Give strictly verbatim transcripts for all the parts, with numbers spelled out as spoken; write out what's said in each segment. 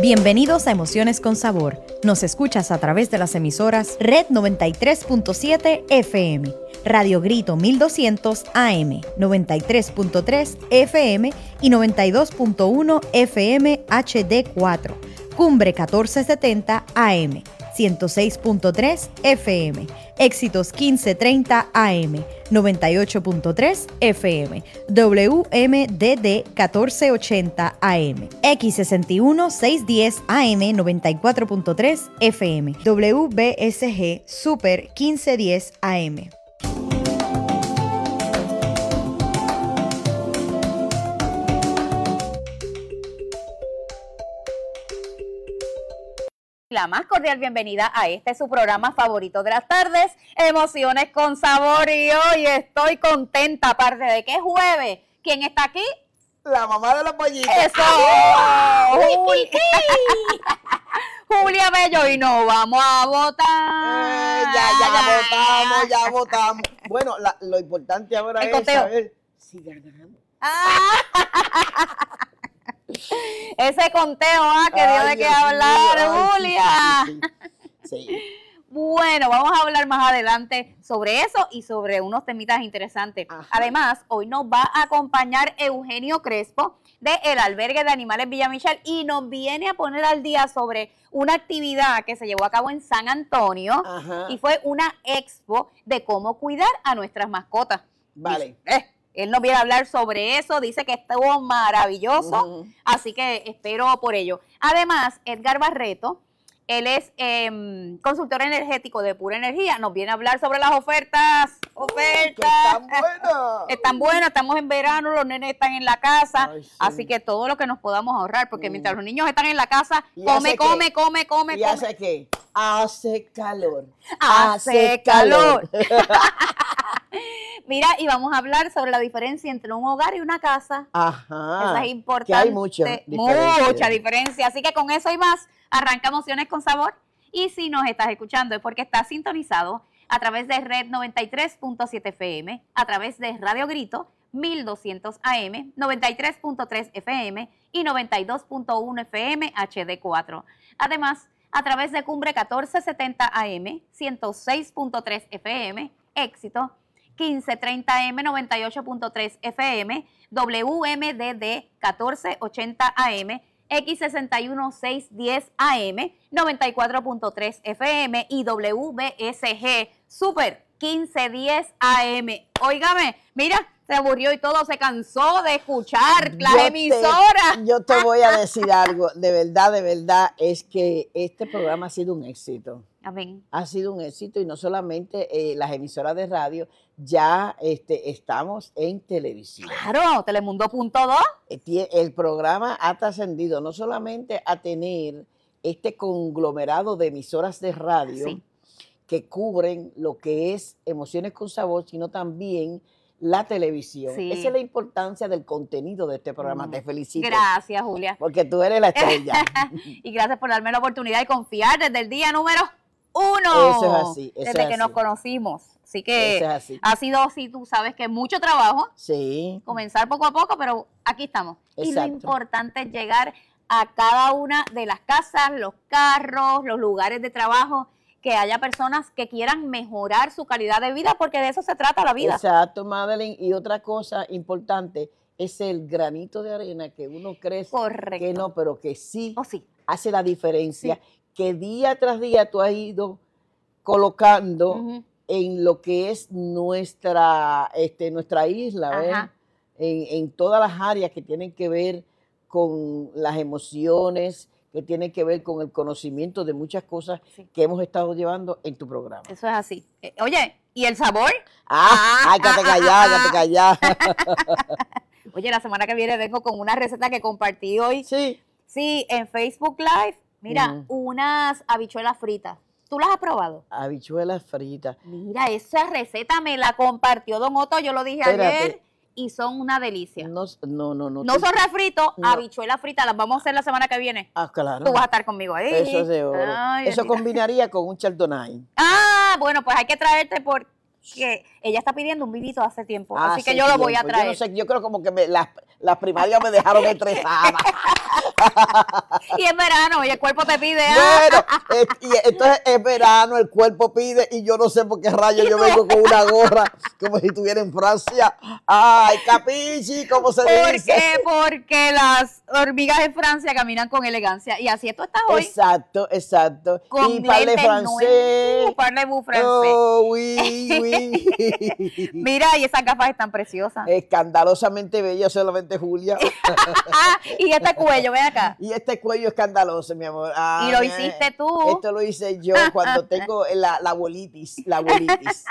Bienvenidos a Emociones con Sabor. Nos escuchas a través de las emisoras Red noventa y tres punto siete F M, Radio Grito mil doscientos A M, noventa y tres punto tres F M y noventa y dos punto uno F M H D cuatro, Cumbre catorce setenta A M, ciento seis punto tres F M, Éxitos quince treinta A M, noventa y ocho punto tres F M, W M D D catorce ochenta A M, X sesenta y uno seiscientos diez A M, noventa y cuatro punto tres F M, W B S G Super quince diez A M. La más cordial bienvenida a este su programa favorito de las tardes, Emociones con Sabor, y hoy estoy contenta, aparte de que es jueves. ¿Quién está aquí? La mamá de los pollitos. ¡Eso! Juli- Julia Bello, y nos vamos a votar. Eh, ya, ya votamos, ya votamos. Bueno, la, lo importante ahora El es conteo. saber si ganamos. Ah. Ese conteo, ah, que dio Ay, de qué Dios hablar, mío, ay, Julia. Sí, sí, sí, sí. Bueno, vamos a hablar más adelante sobre eso y sobre unos temitas interesantes. Ajá. Además, hoy nos va a acompañar Eugenio Crespo de El Albergue de Animales Villamichel y nos viene a poner al día sobre una actividad que se llevó a cabo en San Antonio. Ajá. Y fue una expo de cómo cuidar a nuestras mascotas. Vale. Eh, él nos viene a hablar sobre eso, dice que estuvo maravilloso, Uh-huh. así que espero por ello. Además, Edgar Barreto, él es eh, consultor energético de Pura Energía, nos viene a hablar sobre las ofertas. ¡Ofertas! ¡Que están buenas! Están buenas, estamos en verano, los nenes están en la casa, Ay, sí. así que todo lo que nos podamos ahorrar, porque Mm. mientras los niños están en la casa, ¿Y come, hace come, qué? come, come, ¿Y come. hace qué? Hace calor. Hace calor. Mira, y vamos a hablar sobre la diferencia entre un hogar y una casa. Ajá. Eso es importante. Que hay mucha diferencia. Mucha diferencia. Así que con eso y más, arranca Emociones con Sabor. Y si nos estás escuchando es porque estás sintonizado a través de Red noventa y tres punto siete F M, a través de Radio Grito mil doscientos A M, noventa y tres punto tres F M y noventa y dos punto uno F M H D cuatro. Además, a través de Cumbre catorce setenta A M, ciento seis punto tres F M, Éxito quince treinta A M, noventa y ocho punto tres F M, W M D D catorce ochenta A M, X sesenta y uno seiscientos diez A M, noventa y cuatro punto tres F M y W B S G Super quince diez A M. Óigame, mira, se aburrió y todo, se cansó de escuchar las Yo te- emisoras. Yo te voy a decir algo, de verdad, de verdad, es que este programa ha sido un éxito. Amén. Ha sido un éxito y no solamente eh, las emisoras de radio, ya este, estamos en televisión. Claro, Telemundo punto dos. Eh, tie- El programa ha trascendido no solamente a tener este conglomerado de emisoras de radio Sí. que cubren lo que es Emociones con Sabor, sino también la televisión. Sí. Esa es la importancia del contenido de este programa. Mm. Te felicito. Gracias, Julia. Porque tú eres la estrella. Y gracias por darme la oportunidad de confiar desde el día número uno. Eso es así, eso Desde es que así. nos conocimos. Así que Eso es así. ha sido, sí, tú sabes que mucho trabajo, Sí. comenzar poco a poco, pero aquí estamos. Y lo Exacto. importante es llegar a cada una de las casas, los carros, los lugares de trabajo, que haya personas que quieran mejorar su calidad de vida, porque de eso se trata la vida. Exacto, Madeline. Y otra cosa importante es el granito de arena que uno cree Correcto. que no, pero que sí Oh, sí. hace la diferencia, que día tras día tú has ido colocando Ujú. en lo que es nuestra, este, nuestra isla, ¿ves? Ajá. En, en todas las áreas que tienen que ver con las emociones, que tienen que ver con el conocimiento de muchas cosas Sí. que hemos estado llevando en tu programa. Eso es así. Eh, oye, ¿y el sabor? Ah, ay, que te ah, callás, ah, que te callás. Oye, la semana que viene vengo con una receta que compartí hoy. Sí. Sí, en Facebook Live. Mira, Ujú. unas habichuelas fritas. ¿Tú las has probado? Habichuelas fritas. Mira, esa receta me la compartió Don Otto, yo lo dije Espérate. ayer, y son una delicia. No, No, no, no. No, tú- son refritos, No. habichuelas fritas, las vamos a hacer la semana que viene. Ah, claro. Tú vas a estar conmigo ahí. Eso es de oro. Ay, Eso bendita. combinaría con un chardonnay. Ah, bueno, pues hay que traerte porque ella está pidiendo un vinito hace tiempo, así que Hace yo lo voy a tiempo. traer. Yo no sé, yo creo como que me- las, las primarias me dejaron estresada. Y es verano y el cuerpo te pide. ¿ah? Bueno, eh, y entonces es verano, el cuerpo pide y yo no sé por qué rayos yo vengo con una gorra como si estuviera en Francia. Ay, capichi, ¿cómo se ¿Por dice? qué? Porque las hormigas en Francia caminan con elegancia. Y así esto estás hoy. Exacto, exacto. Con y parle lentes francés. nuevos. Parlez-vous francés. Oh, oui, oui. Mira, y esas gafas están preciosas. Escandalosamente bella solamente Julia. Ah, y este cuello, ven acá. Y este cuello escandaloso, mi amor. Ah, Y lo mira, hiciste tú. Esto lo hice yo cuando tengo la, la bolitis, la bolitis.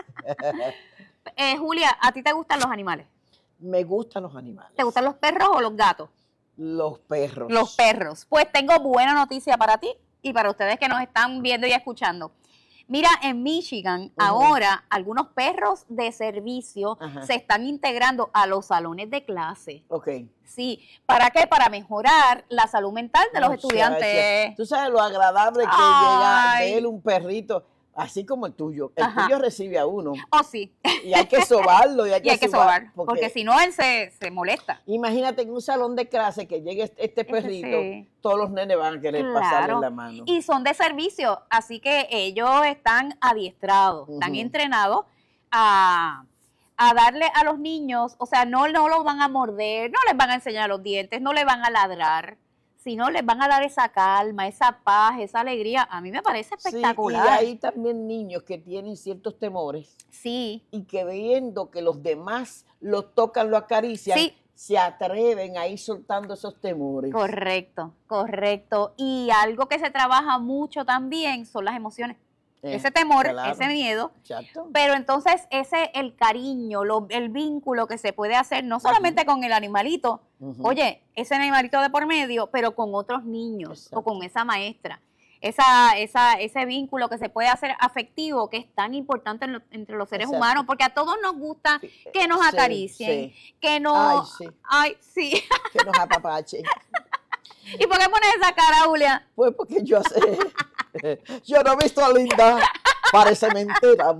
Eh, Julia, ¿a ti te gustan los animales? Me gustan los animales. ¿Te gustan los perros o los gatos? Los perros. Los perros. Pues tengo buena noticia para ti y para ustedes que nos están viendo y escuchando. Mira, en Michigan, uh-huh. ahora algunos perros de servicio uh-huh. se están integrando a los salones de clase. Ok. Sí. ¿Para qué? Para mejorar la salud mental de los Muchacha. estudiantes. Tú sabes lo agradable que Ay. llega ver un perrito, así como el tuyo. El Ajá. tuyo recibe a uno. Oh, sí. Y hay que sobarlo. Y hay que, y hay que sobar, sobar, porque, porque si no, él se, se molesta. Imagínate en un salón de clase que llegue este perrito, sí. todos los nenes van a querer claro. pasarle la mano. Y son de servicio, así que ellos están adiestrados, uh-huh. están entrenados a, a darle a los niños, o sea, no, no los van a morder, no les van a enseñar los dientes, no les van a ladrar, sino les van a dar esa calma, esa paz, esa alegría. A mí me parece espectacular. Sí, y hay también niños que tienen ciertos temores. Sí. Y que viendo que los demás los tocan, lo acarician, sí. se atreven a ir soltando esos temores. Correcto, correcto. Y algo que se trabaja mucho también son las emociones. Eh, ese temor, claro. ese miedo, Exacto. pero entonces ese, el cariño, lo, el vínculo que se puede hacer, no solamente uh-huh. con el animalito, uh-huh. oye, ese animalito de por medio, pero con otros niños Exacto. o con esa maestra, esa, esa, ese vínculo que se puede hacer afectivo, que es tan importante en lo, entre los seres Exacto. humanos, porque a todos nos gusta que nos sí, acaricien, sí. que nos... Ay, sí. Ay, sí. Que nos apapachen. ¿Y por qué pones esa cara, Julia? Pues porque yo sé... Yo no he visto a Linda, parece mentira.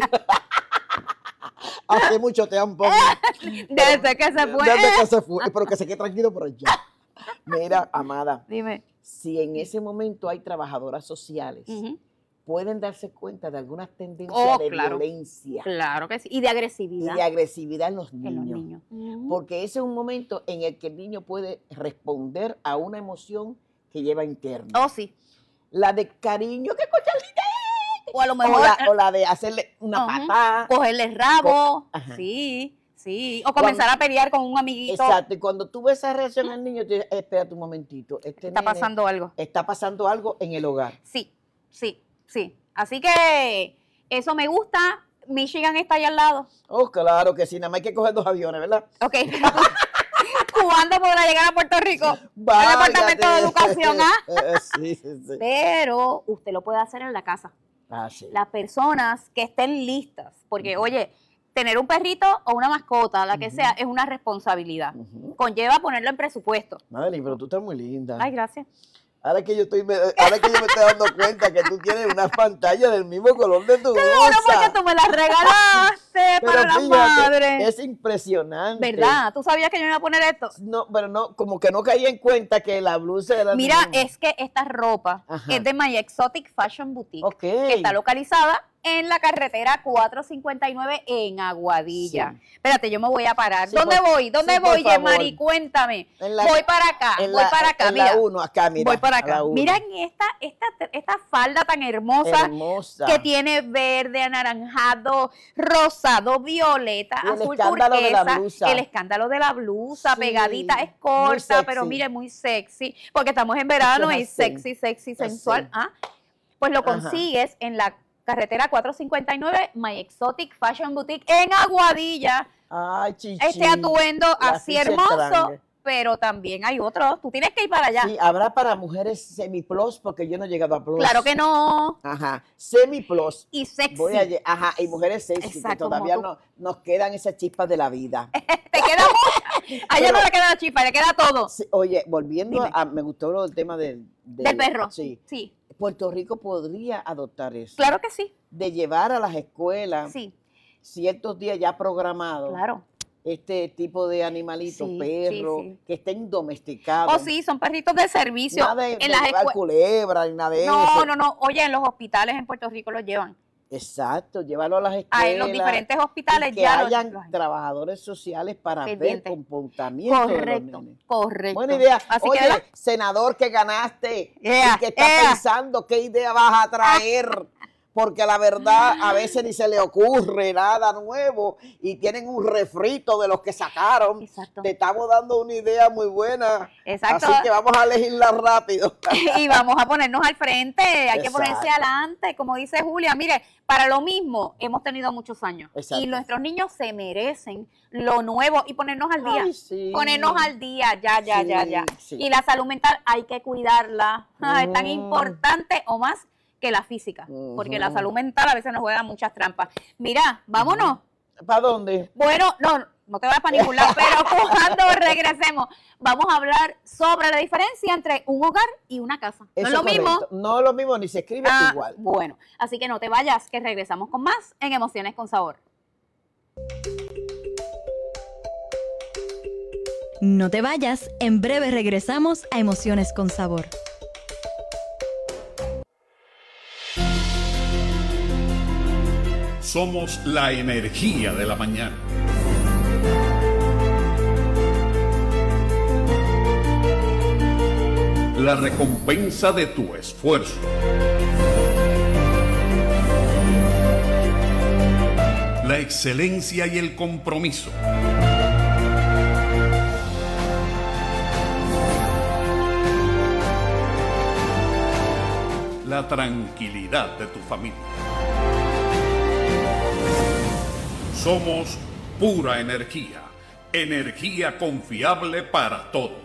Hace mucho tiempo. Desde que se fue. Desde que se fue, pero que se quede tranquilo por allá. Mira, amada. Dime. Si en ese momento hay trabajadoras sociales, uh-huh. pueden darse cuenta de algunas tendencias oh, de claro. violencia. Claro que sí. Y de agresividad. Y de agresividad en los niños. En los niños. Uh-huh. Porque ese es un momento en el que el niño puede responder a una emoción que lleva interna. Oh, sí. La de cariño, que cocha linda. O a lo mejor. O la, o la de hacerle una uh-huh. patada. Cogerle el rabo. Co- sí, sí. O comenzar cuando, a pelear con un amiguito. Exacto. Y cuando tú ves esa reacción al niño, te dices, espérate un momentito. Este está nene, pasando algo. Está pasando algo en el hogar. Sí, sí, sí. Así que eso me gusta. Michigan está ahí al lado. Oh, claro que sí. Nada más hay que coger dos aviones, ¿verdad? Ok. ¿Cuándo podrá llegar a Puerto Rico? Al Departamento de Educación, ¿ah? Sí, sí, sí. Pero usted lo puede hacer en la casa. Ah, sí. Las personas que estén listas, porque, uh-huh. oye, tener un perrito o una mascota, la que uh-huh. sea, es una responsabilidad. Uh-huh. Conlleva ponerlo en presupuesto. Madeline, pero tú estás muy linda. Ay, gracias. Ahora que yo estoy, ahora que yo me estoy dando cuenta que tú tienes una pantalla del mismo color de tu claro, bolsa. Porque tú me la regalaste pero para fíjate, la madre. Es impresionante. ¿Verdad? ¿Tú sabías que yo me iba a poner esto? No, pero no, como que no caía en cuenta que la blusa era... Mira, es que esta ropa Ajá. es de My Exotic Fashion Boutique, okay. que está localizada en la carretera cuatrocientos cincuenta y nueve en Aguadilla. Sí. Espérate, yo me voy a parar. Sí, ¿Dónde por, voy? ¿Dónde sí, voy, Yemari? Cuéntame. La, voy para acá, voy la, para acá. En mira, la uno, acá, mira. Voy para acá. Mira en esta, esta, esta falda tan hermosa, hermosa que tiene verde, anaranjado, rosado, violeta, y azul el escándalo turquesa. De la blusa. El escándalo de la blusa, sí, pegadita, es corta, pero mire, muy sexy, porque estamos en verano y sexy, sexy, sensual. ¿Ah? Pues lo consigues Ajá. en la carretera cuatrocientos cincuenta y nueve, My Exotic Fashion Boutique en Aguadilla. Ay, chichi. Este atuendo así hermoso, pero también hay otros. Tú tienes que ir para allá. Sí, habrá para mujeres semi-plus, porque yo no he llegado a plus. Claro que no. Ajá, semi-plus. Y sexy. Voy a, ajá, y mujeres sexy, Exacto, que todavía no, nos quedan esas chispas de la vida. ¿Te queda mucha? A ella no le queda la chispa, le queda todo. Sí, oye, volviendo Dime. a, me gustó el tema del... Del, del perro. Sí. Sí. Puerto Rico podría adoptar eso. Claro que sí. De llevar a las escuelas sí. ciertos días ya programados. Claro. este tipo de animalito, Sí, perro, sí, sí. que estén domesticados. Oh, sí, son perritos de servicio. Nada de, en de las llevar escue- culebra, ni nada de No, eso. no, no. Oye, en los hospitales en Puerto Rico los llevan. Exacto, llévalo a las escuelas. Ah, en los diferentes hospitales y que ya los- hayan los hay. trabajadores sociales para ver Pendiente. comportamiento de los Correcto, nenes. correcto. Buena idea. Así Oye, que, ¿verdad? senador que ganaste Ea, y que está ea. pensando qué idea vas a traer, porque la verdad a veces ni se le ocurre nada nuevo y tienen un refrito de los que sacaron. Exacto. Te estamos dando una idea muy buena. Exacto. Así que vamos a legislar rápido. Y vamos a ponernos al frente, hay que Exacto. ponerse adelante, como dice Julia, mire, para lo mismo hemos tenido muchos años Exacto. y nuestros niños se merecen lo nuevo y ponernos al día, Ay, sí. ponernos al día, ya, ya, Sí, ya, ya. sí. Y la salud mental hay que cuidarla, ah, es tan Mm. importante o más que la física, porque la Ujú. salud mental a veces nos juega muchas trampas. Mira, vámonos. ¿Para dónde? Bueno, no, no te vayas para ningún lado, pero cuando regresemos vamos a hablar sobre la diferencia entre un hogar y una casa. No Eso es lo correcto. mismo. No es lo mismo, ni se escribe Ah, igual. bueno, así que no te vayas, que regresamos con más en Emociones con Sabor. No te vayas, en breve regresamos a Emociones con Sabor. Somos la energía de la mañana. La recompensa de tu esfuerzo. La excelencia y el compromiso. La tranquilidad de tu familia. Somos pura energía, energía confiable para todos.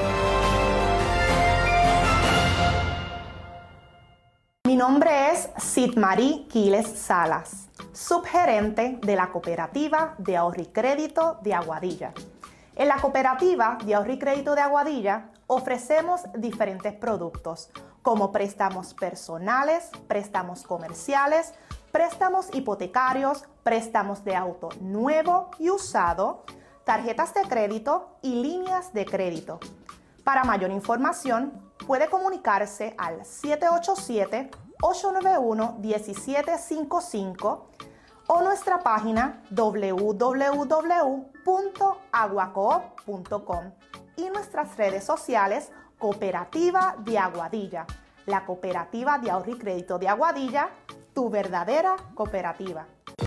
Mi nombre es Sidmarí Quiles Salas, subgerente de la Cooperativa de Ahorro y Crédito de Aguadilla. En la Cooperativa de Ahorro y Crédito de Aguadilla ofrecemos diferentes productos como préstamos personales, préstamos comerciales, préstamos hipotecarios, préstamos de auto nuevo y usado, tarjetas de crédito y líneas de crédito. Para mayor información, puede comunicarse al siete ocho siete, ocho nueve uno, uno siete cinco cinco o nuestra página w w w punto aguacoop punto com y nuestras redes sociales Cooperativa de Aguadilla, la Cooperativa de Ahorro y Crédito de Aguadilla, tu verdadera cooperativa.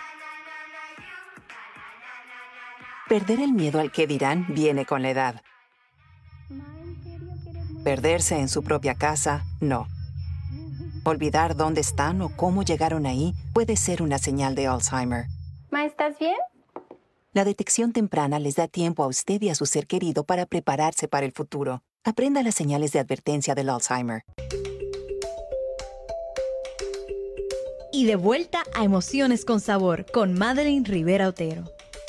Perder el miedo al que dirán viene con la edad. Perderse en su propia casa, no. Olvidar dónde están o cómo llegaron ahí puede ser una señal de Alzheimer. Ma, ¿estás bien? La detección temprana les da tiempo a usted y a su ser querido para prepararse para el futuro. Aprenda las señales de advertencia del Alzheimer. Y de vuelta a Emociones con Sabor con Madeline Rivera Otero.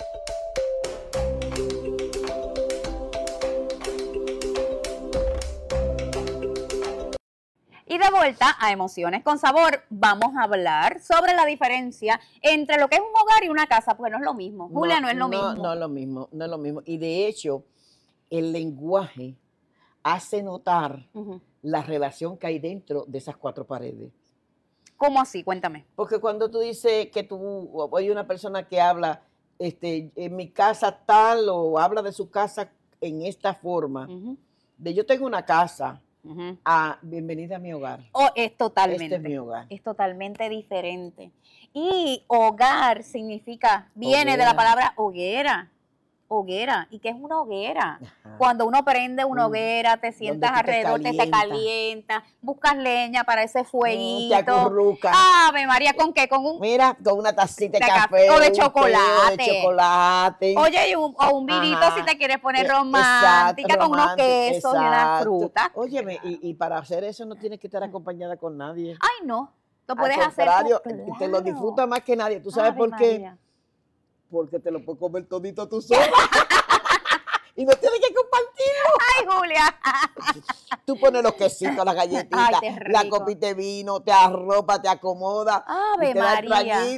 Y de vuelta a Emociones con Sabor, vamos a hablar sobre la diferencia entre lo que es un hogar y una casa, porque no es lo mismo. Julia, no, es lo mismo. No es lo mismo, no es lo mismo. Y de hecho, el lenguaje hace notar Ujú. la relación que hay dentro de esas cuatro paredes. ¿Cómo así? Cuéntame. Porque cuando tú dices que tú, hay una persona que habla, este, en mi casa tal, o habla de su casa en esta forma, Ujú, de yo tengo una casa, ujú. a bienvenida a mi hogar. Oh, es totalmente. Este es mi hogar. Es totalmente diferente. Y hogar significa, viene de Hoguera. la palabra hoguera. Hoguera. ¿Y qué es una hoguera? Ajá. Cuando uno prende una Mm. hoguera, te sientas tú te alrededor, te, se calientas. calienta, buscas leña para ese Mm, fueguito. te acurrucas. Ave María, ¿con qué? Con un... Mira, con una tacita de, de café. café o de un té chocolate. de chocolate. Oye, y un, o un vinito Ajá. si te quieres poner Eh, romántica, exacto, con unos romántica, quesos y unas exacto. frutas. Óyeme, y, y para hacer eso no tienes que estar acompañada con nadie. Ay, no. Lo Al puedes hacer contrario, tú. te lo Claro. disfrutas más que nadie. ¿Tú sabes Ave por qué? María. Porque te lo puedes comer todito tú sola. Y no tienes que compartirlo. Ay, Julia. Tú pones los quesitos, las galletitas, Ay, qué la rico. copita de vino, te arropa, te acomoda. Ave y te da el María. traguito.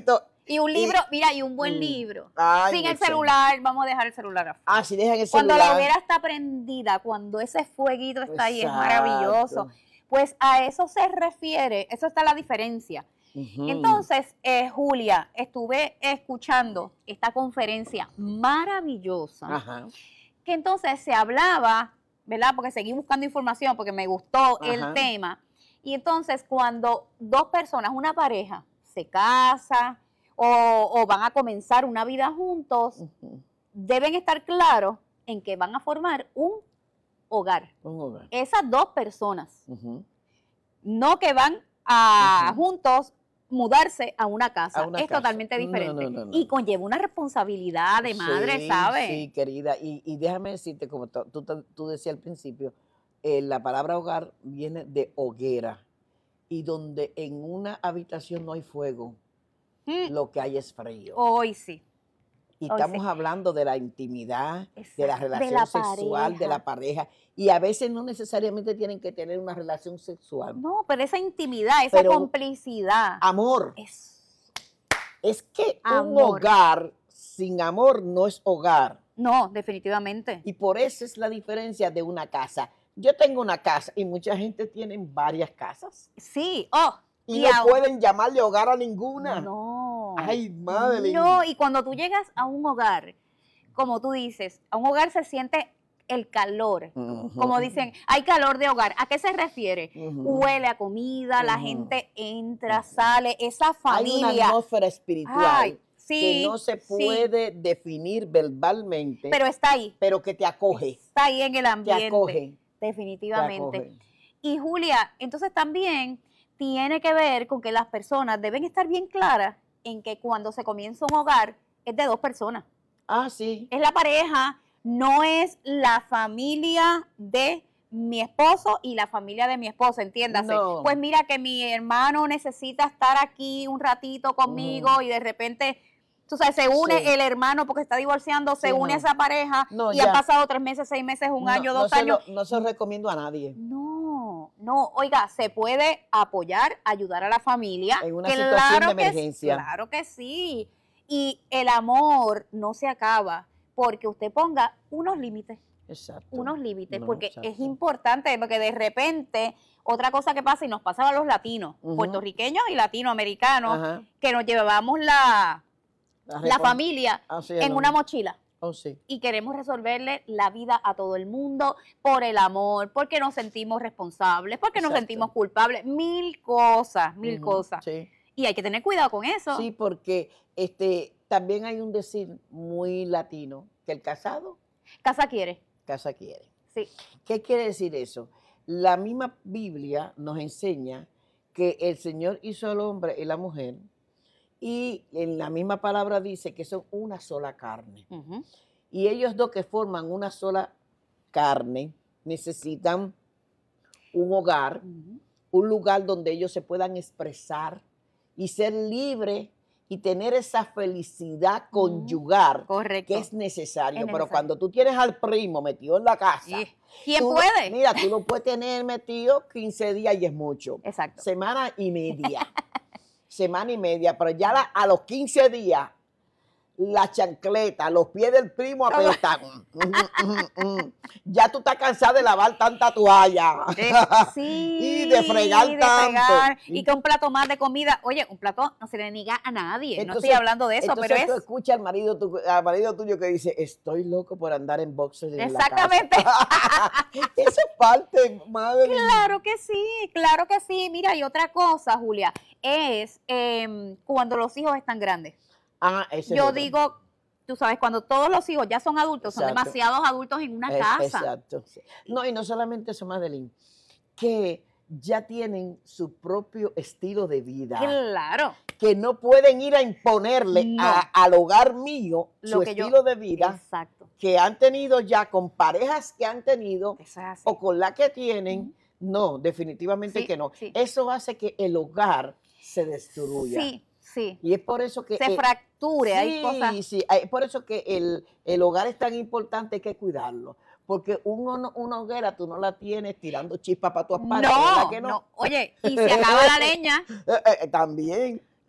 Y un Y- libro, mira, y un buen Mm. libro. Ay, Sin el excelente. celular, vamos a dejar el celular afuera. Ah, si dejan el Cuando celular. la hoguera está prendida, cuando ese fueguito está ahí, es Exacto. maravilloso. Pues a eso se refiere, eso está la diferencia. Ujú. Entonces, eh, Julia, estuve escuchando esta conferencia maravillosa, Ajá. que entonces se hablaba, ¿verdad? Porque seguí buscando información, porque me gustó el Ajá. tema. Y entonces, cuando dos personas, una pareja, se casa o, o van a comenzar una vida juntos, Ujú. deben estar claros en que van a formar un hogar. Un hogar. Esas dos personas, Ujú. no que van a Ujú. juntos mudarse a una casa. A una es casa. totalmente No, diferente. no, no, no. Y conlleva una responsabilidad de madre, Sí, ¿sabes? Sí, querida. Y, y déjame decirte, como tú, tú, tú decías al principio, eh, la palabra hogar viene de hoguera. Y donde en una habitación no hay fuego, Mm, lo que hay es frío. Hoy sí. Y hoy estamos sí. hablando de la intimidad, de Exacto, la de relación la sexual, de la pareja. Y a veces no necesariamente tienen que tener una relación sexual. No, pero esa intimidad, esa Pero- complicidad. Amor. Es, Es que un Amor. hogar sin amor no es hogar. no, definitivamente. Y por eso es la diferencia de una casa. Yo tengo una casa y mucha gente tiene varias casas. Sí, oh. Y, y no ahora- pueden llamarle hogar a ninguna. No. Ay, Madeline. No, y cuando tú llegas a un hogar, como tú dices, a un hogar se siente el calor. Ujú. Como dicen, hay calor de hogar. ¿A qué se refiere? Ujú. Huele a comida, la Ujú. gente entra, sale, esa Hay una familia. atmósfera espiritual Ay, sí, que no se sí. puede definir verbalmente, Pero está ahí, pero que te acoge. está ahí en el Te ambiente. acoge. Te Definitivamente. acoge. Y Julia, entonces también tiene que ver con que las personas deben estar bien claras en que cuando se comienza un hogar es de dos personas. Ah, sí. Es la pareja, no es la familia de mi esposo y la familia de mi esposa, entiéndase. No. Pues mira que mi hermano necesita estar aquí un ratito conmigo Ujú. y de repente, tú sabes, se une Sí. el hermano porque está divorciando, se Sí, une no. esa pareja No, y ya. han pasado tres meses, seis meses, un No, año, no dos se años. lo- no se lo recomiendo a nadie. No, no, oiga, se puede apoyar, ayudar a la familia. En una situación de que s- emergencia. Claro que sí. Y el amor no se acaba porque usted ponga unos límites, Exacto. unos límites, No, porque exacto. es importante, porque de repente, otra cosa que pasa y nos pasa a los latinos, Ujú. puertorriqueños y latinoamericanos, Ajá. que nos llevamos la, La, la recom- familia Así en es, una ¿no? mochila. Oh, sí. Y queremos resolverle la vida a todo el mundo por el amor, porque nos sentimos responsables, porque nos Exacto. sentimos culpables, mil cosas, mil Ujú, cosas. Sí. Y hay que tener cuidado con eso. Sí, porque este, también hay un decir muy latino, que el casado, Casa quiere, casa quiere. sí. ¿Qué quiere decir eso? La misma Biblia nos enseña que el Señor hizo al hombre y la mujer, y en la misma palabra dice que son una sola carne. Ujú. Y ellos dos que forman una sola carne necesitan un hogar, Ujú. un lugar donde ellos se puedan expresar y ser libres y tener esa felicidad conyugar Correcto. que es necesario. Es Pero necesario. cuando tú tienes al primo metido en la casa, Sí. ¿Quién tú lo- puede? mira, tú lo puedes tener metido quince días y es mucho. Exacto. Semana y media. Semana y media, pero ya la- a los quince días, la chancleta, los pies del primo apretan. Ujú, ujú, ujú. Ya tú estás cansada de lavar tanta toalla. De- sí, Y de fregar de tanto. fregar, y que un plato más de comida. Oye, un plato no se le niega a nadie. no Entonces- estoy hablando de eso, Entonces pero tú es. escuchas al marido, tu- al marido tuyo que dice, estoy loco por andar en boxers en Exactamente. la casa. Eso es parte, madre. Claro que sí, claro que sí. Mira, y otra cosa, Julia, es em, cuando los hijos están grandes. Ah, ese es Yo otro. digo, tú sabes, cuando todos los hijos ya son adultos, son Exacto. demasiados adultos en una Eh, casa. Exacto. sí. No, y no solamente eso, Madeline, que ya tienen su propio estilo de vida, Claro. que no pueden ir a imponerle No. a- al hogar mío Lo su que yo- estilo de vida Exacto. que han tenido ya con parejas que han tenido Eso es así. o con la que tienen. No, definitivamente Sí, que no. sí. Eso hace que el hogar se destruya. Sí, sí. Y es por eso que... Se eh, fracture, hay sí, cosas. sí, es por eso que el, el hogar es tan importante, hay que cuidarlo. Porque un hono- una hoguera tú no la tienes tirando chispas para tu partes, ¿verdad No, que no, no? Oye, y se acaba la leña. Eh, eh, también.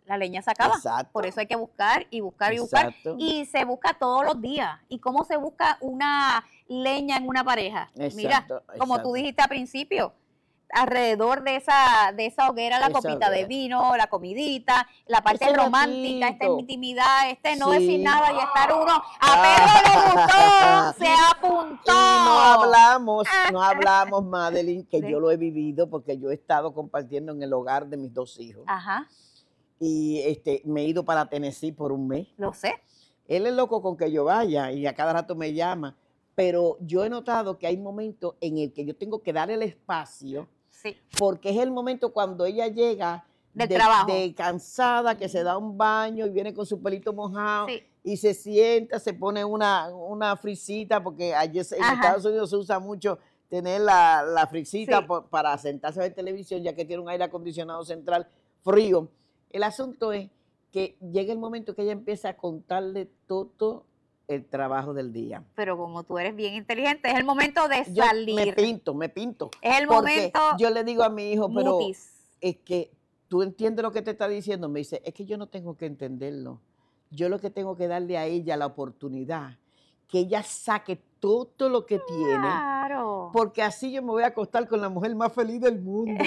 la leña se acaba. Exacto. Por eso hay que buscar y buscar y buscar. Exacto. Y se busca todos los días. ¿Y cómo se busca una leña en una pareja? Exacto, Mira, como exacto. tú dijiste al principio, alrededor de esa, de esa hoguera, la Esa copita de hoguera. vino, la comidita, la parte Ese romántica, esta ratito. intimidad, este no Sí. decir nada y estar uno. A Pedro le gustó, se apuntó. Y no hablamos, no hablamos, Madeline, que Sí. yo lo he vivido porque yo he estado compartiendo en el hogar de mis dos hijos. Ajá, Y este, me he ido para Tennessee por un mes. lo sé. Él es loco con que yo vaya y a cada rato me llama, pero yo he notado que hay momentos en el que yo tengo que dar el espacio Sí. porque es el momento cuando ella llega Del de, trabajo. de cansada, que se da un baño y viene con su pelito mojado Sí. y se sienta, se pone una, una frisita, porque allí en Ajá. Estados Unidos se usa mucho tener la, la frisita Sí. po- para sentarse a ver televisión, ya que tiene un aire acondicionado central frío. El asunto es que llega el momento que ella empieza a contarle todo el trabajo del día. Pero como tú eres bien inteligente, es el momento de Yo salir. me pinto, me pinto. Es el Porque momento yo le digo a mi hijo, pero mutis. es que tú entiendes lo que te está diciendo. Me dice, es que yo no tengo que entenderlo. Yo lo que tengo que darle a ella la oportunidad, que ella saque todo lo que tiene, Claro. porque así yo me voy a acostar con la mujer más feliz del mundo.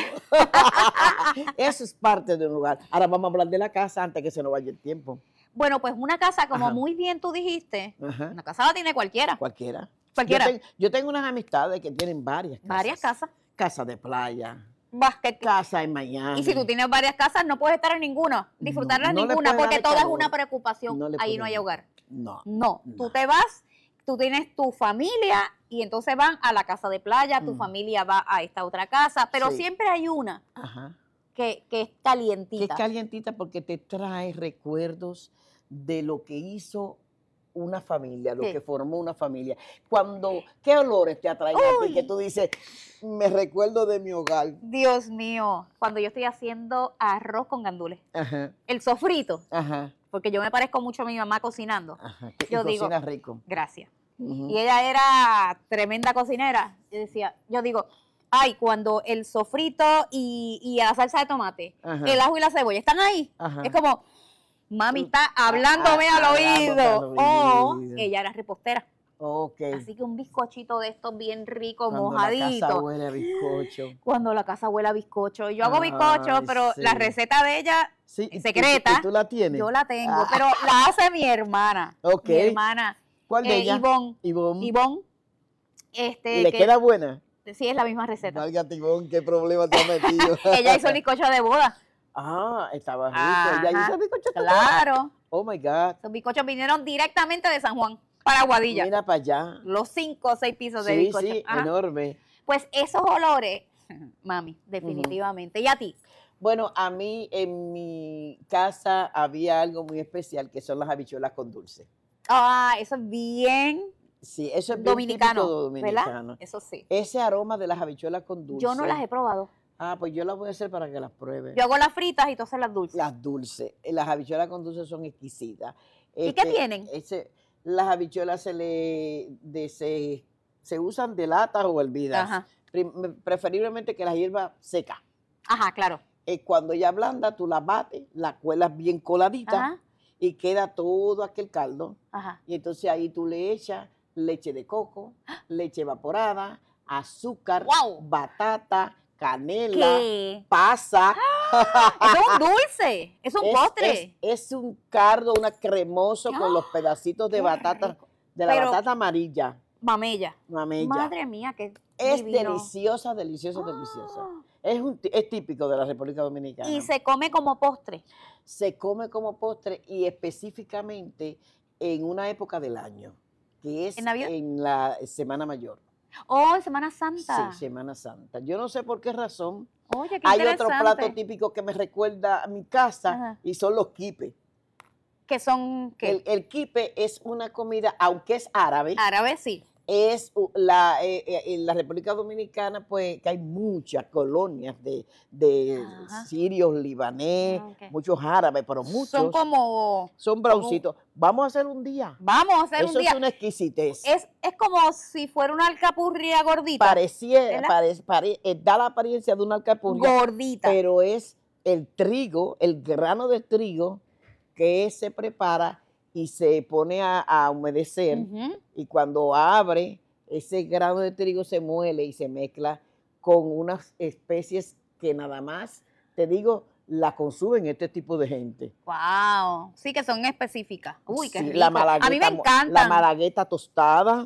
Eso es parte de un lugar. Ahora vamos a hablar de la casa antes que se nos vaya el tiempo. Bueno, pues una casa, como Ajá. muy bien tú dijiste, Ajá. una casa la tiene cualquiera. Cualquiera. Cualquiera. Yo, ten- yo tengo unas amistades que tienen varias casas. Varias casas. Casa de playa, Bah, que- casa en Miami. y si tú tienes varias casas, no puedes estar en ninguna, disfrutarlas no le ninguna, puedes porque dar toda es calor. una preocupación. No le Ahí puedes no hay dar. hogar. No. No, No. tú te vas, tú tienes tu familia y entonces van a la casa de playa, tu Mm. familia va a esta otra casa, pero Sí. siempre hay una Ajá. que, que es Que es calientita. calientita porque te trae recuerdos de lo que hizo una familia, lo Sí. que formó una familia. Cuando, ¿qué olores te atraen a ti? Uy. Que tú dices, me recuerdo de mi hogar. Dios mío, cuando yo estoy haciendo arroz con gandules, Ajá, el sofrito, ajá, porque yo me parezco mucho a mi mamá cocinando. ajá. Y Yo digo- cocinas rico. Gracias. Ujú. Y ella era tremenda cocinera. Yo decía, yo digo, ay, cuando el sofrito y, y la salsa de tomate, Ajá. el ajo y la cebolla están ahí, Ajá. es como, mami está hablándome ah, al hablándote al oído. O oído. ella era repostera. Ok. Así que un bizcochito de estos bien rico, Cuando mojadito. la casa huele a bizcocho. Cuando la casa huele a bizcocho. Yo hago Ay, bizcocho, pero la sí. receta de ella, Sí, y tú- secreta, ¿Y tú la tienes? yo la tengo, Ah. pero la hace mi hermana. Ok. Mi hermana. ¿Cuál de eh, ellas? Ivonne. Ivonne. Ivonne. Este, ¿Le que- queda buena? Sí, es la misma receta. Válgate, Ivonne, qué problema te ha metido. Ella hizo el bizcocho de boda. Ah, estaba rico. Ajá. ¿Ya hizo bizcocho de boda? Claro. Oh my God. Los bizcochos vinieron directamente de San Juan para Aguadilla. Mira para allá. Los cinco o seis pisos de Sí, bizcocho. sí, Ajá. enorme. Pues esos olores, mami, definitivamente. ¿Y a ti? Bueno, a mí en mi casa había algo muy especial que son las habichuelas con dulce. Ah, eso es bien Sí, eso es bien dominicano, típico dominicano. ¿verdad? Eso sí. Ese aroma de las habichuelas con dulce. Yo no las he probado. Ah, pues yo las voy a hacer para que las pruebe. Yo hago las fritas y tú haces las dulces. Las dulces. eh, Las habichuelas con dulce son exquisitas. ¿Y qué tienen? ese- las habichuelas se le de- se, se usan de latas o hervidas. Ajá. Prim- Preferiblemente que las hierbas secas. Ajá, claro. Eh, cuando ya blanda, tú la bates, la cuelas bien coladita Ajá. y queda todo aquel caldo. Ajá. Y entonces ahí tú le echas leche de coco, leche evaporada, azúcar, ¡Guau! batata, canela, ¿Qué? pasa. Eso es un dulce. Es un Es- postre. Es, es un cardo, una cremoso con los pedacitos de ¡Qué batata, rico! de la Pero- batata amarilla, Mamella. mamella. Madre mía, qué Es divino. deliciosa, deliciosa, deliciosa. Ah. Es, un, ti- es típico de la República Dominicana. Y se come como postre. Se come como postre y específicamente en una época del año, que es ¿En Navidad? en la Semana Mayor. Oh, en Semana Santa. Sí, Semana Santa. Yo no sé por qué razón. Oye, qué Hay otro interesante. plato típico que me recuerda a mi casa Ajá. y son los quipes. Que son, ¿qué? El, el quipe es una comida, aunque es árabe, Árabes, sí. es u- la, eh, eh, en la República Dominicana, pues que hay muchas colonias de, de Ajá. sirios, libanés, Ah, ok. muchos árabes, pero muchos Son como, son browncitos. Vamos a hacer un día. vamos a hacer Eso un día. es una exquisitez. Es, es como si fuera una alcapurria gordita. Pareciera, ¿verdad? pare- pare- eh, da la apariencia de una alcapurria, Gordita. pero es el trigo, el grano de trigo que se prepara y se pone a, a humedecer. Ujú. Y cuando abre, ese grano de trigo se muele y se mezcla con unas especies que nada más, te digo, la consumen este tipo de gente. Wow. Sí, que son específicas. Uy, qué Sí, rico. la A mí me malagueta mo- encantan. La malagueta tostada,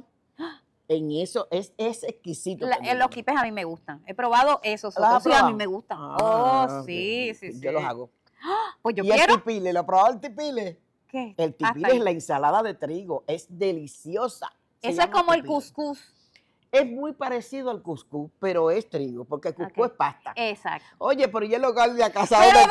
en eso es, es exquisito. La- también. los quipes a mí me gustan. He probado esos ¿Los has otros. Sí, a mí probado? me gustan. Ah, oh, ok. sí, sí, sí. Yo los hago. Pues yo y el quiero. tipile, ¿lo has probado el tipile? ¿Qué? El Hasta tipile ahí. es la ensalada de trigo, es deliciosa. Se Eso es llama como el tipile. cuscús. Es muy parecido al cuscús, pero es trigo, porque el cuscús Ok. es pasta. Exacto. Oye, pero ¿y el hogar de acá? Pero ¿Dónde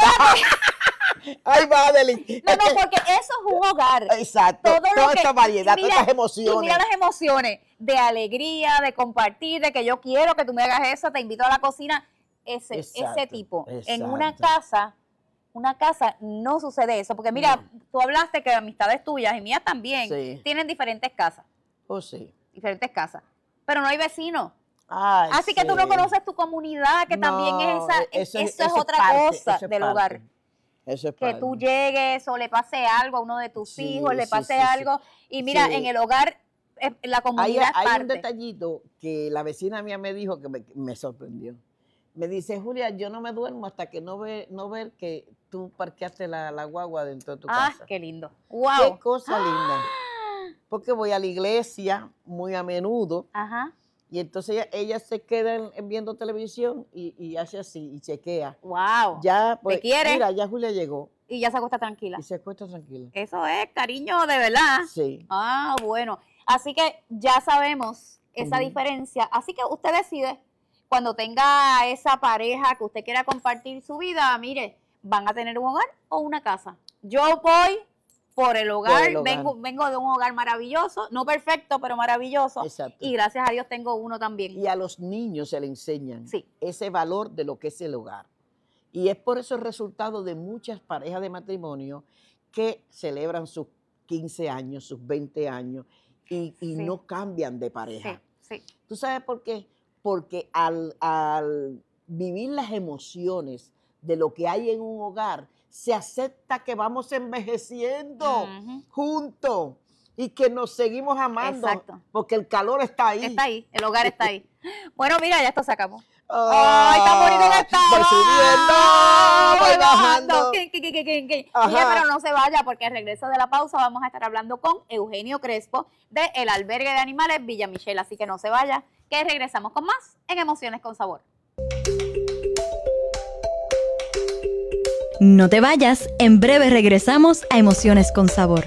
está? Ay, Madeline. No, Es no, que- porque eso es un hogar. Exacto. Todo lo Toda que- esta variedad, mira, todas estas Y emociones. mira las emociones de alegría, de compartir, de que yo quiero que tú me hagas eso, te invito a la cocina. Ese, Exacto, ese tipo. En exacto. una casa, una casa no sucede eso. Porque mira, No. tú hablaste que amistades tuyas y mías también Sí. tienen diferentes casas. Oh, sí. Diferentes casas. Pero no hay vecinos. Ay, Así que tú sí. no conoces tu comunidad, que también es No, esa, eso eso, es- es eso es otra parte, cosa eso es del parte. hogar. Eso es Que parte. tú llegues o le pase algo a uno de tus Sí, hijos, le sí, pase sí, sí. algo. Y mira, Sí. en el hogar, eh, la Hay, comunidad es hay un parte. detallito que la vecina mía me dijo que me, me sorprendió. Me dice, Julia, yo no me duermo hasta que no, ve, no ver que tú parqueaste la, la guagua dentro de tu Ah, casa. qué lindo. Qué Wow. cosa linda. Porque voy a la iglesia muy a menudo Ajá. y entonces ella, ella se queda en- en viendo televisión y, y hace así y chequea. Wow. Ya, pues, quiere? mira, ya Julia llegó Y ya se acuesta tranquila. y se acuesta tranquila. Eso es cariño de verdad. Sí. Ah, bueno. Así que ya sabemos esa Ujú. diferencia. Así que usted decide, cuando tenga esa pareja que usted quiera compartir su vida, mire, van a tener un hogar o una casa. Yo voy por el hogar, el hogar. Vengo, vengo de un hogar maravilloso, no perfecto, pero maravilloso. Exacto. Y gracias a Dios tengo uno también. Y a los niños se le enseñan Sí. ese valor de lo que es el hogar. Y es por eso el resultado de muchas parejas de matrimonio que celebran sus quince años, sus veinte años y, y Sí. no cambian de pareja. Sí, sí. ¿Tú sabes por qué? Porque al, al vivir las emociones de lo que hay en un hogar, se acepta que vamos envejeciendo Ujú. juntos y que nos seguimos amando Exacto. porque el calor está ahí. Está ahí, el hogar está ahí. Bueno, mira, ya esto se acabó. Ah, ¡Ay, tan bonito que está! Voy subiendo, voy bajando. Quin, quin, quin, quin, quin. Ajá. Mire, pero no se vaya porque al regreso de la pausa vamos a estar hablando con Eugenio Crespo de El Albergue de Animales Villa Michelle. Así que no se vaya, que regresamos con más en Emociones con Sabor. No te vayas, en breve regresamos a Emociones con Sabor.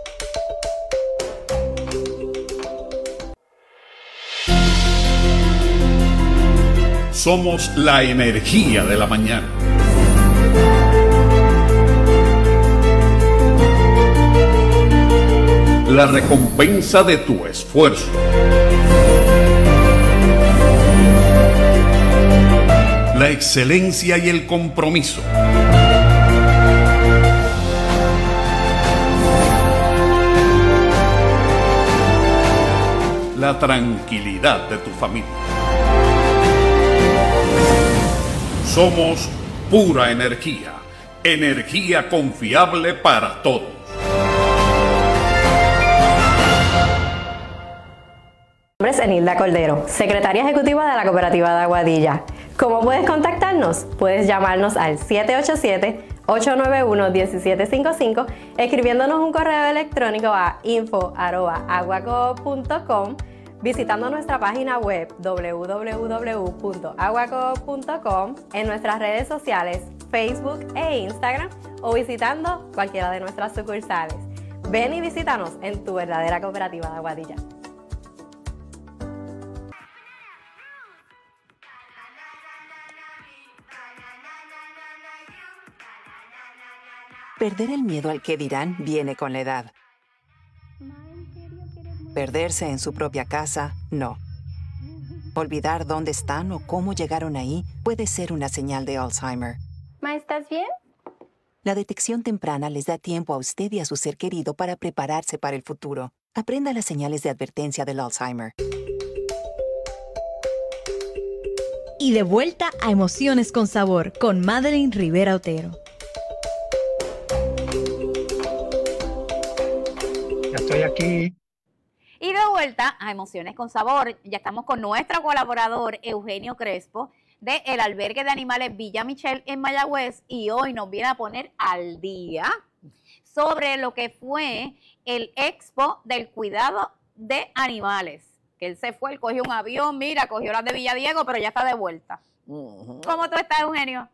Somos la energía de la mañana. La recompensa de tu esfuerzo. La excelencia y el compromiso. La tranquilidad de tu familia. Somos pura energía, energía confiable para todos. Mi nombre es Enilda Cordero, secretaria ejecutiva de la Cooperativa de Aguadilla. ¿Cómo puedes contactarnos? Puedes llamarnos al siete ocho siete, ocho nueve uno, uno siete cinco cinco, escribiéndonos un correo electrónico a info arroba aguacoop punto com, visitando nuestra página web doble u doble u doble u punto aguacoop punto com, en nuestras redes sociales Facebook e Instagram o visitando cualquiera de nuestras sucursales. Ven y visítanos en tu verdadera Cooperativa de Aguadilla. Perder el miedo al que dirán viene con la edad. Perderse en su propia casa, no. Olvidar dónde están o cómo llegaron ahí puede ser una señal de Alzheimer. Ma, ¿estás bien? La detección temprana les da tiempo a usted y a su ser querido para prepararse para el futuro. Aprenda las señales de advertencia del Alzheimer. Y de vuelta a Emociones con Sabor con Madeline Rivera Otero. Ya estoy aquí. Y de vuelta a Emociones con Sabor, ya estamos con nuestro colaborador Eugenio Crespo de el Albergue de Animales Villa Michel en Mayagüez, y hoy nos viene a poner al día sobre lo que fue el Expo del Cuidado de Animales. Que él se fue, él cogió un avión, mira, cogió las de Villadiego, pero ya está de vuelta. Uh-huh. ¿Cómo tú estás, Eugenio?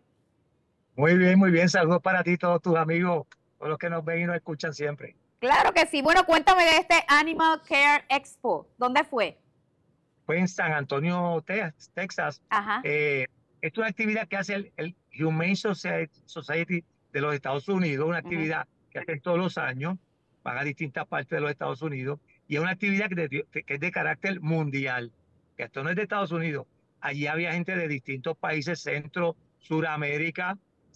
Muy bien, muy bien. Saludos para ti, todos tus amigos, todos los que nos ven y nos escuchan siempre. Claro que sí. Bueno, cuéntame de este Animal Care Expo. ¿Dónde fue? Fue en San Antonio, Texas. Ajá. Eh, es una actividad que hace el, el Humane Society de los Estados Unidos, una actividad uh-huh. que hacen todos los años, van a distintas partes de los Estados Unidos, y es una actividad que, de, que es de carácter mundial, que esto no es de Estados Unidos. Allí había gente de distintos países, Centro, Suramérica,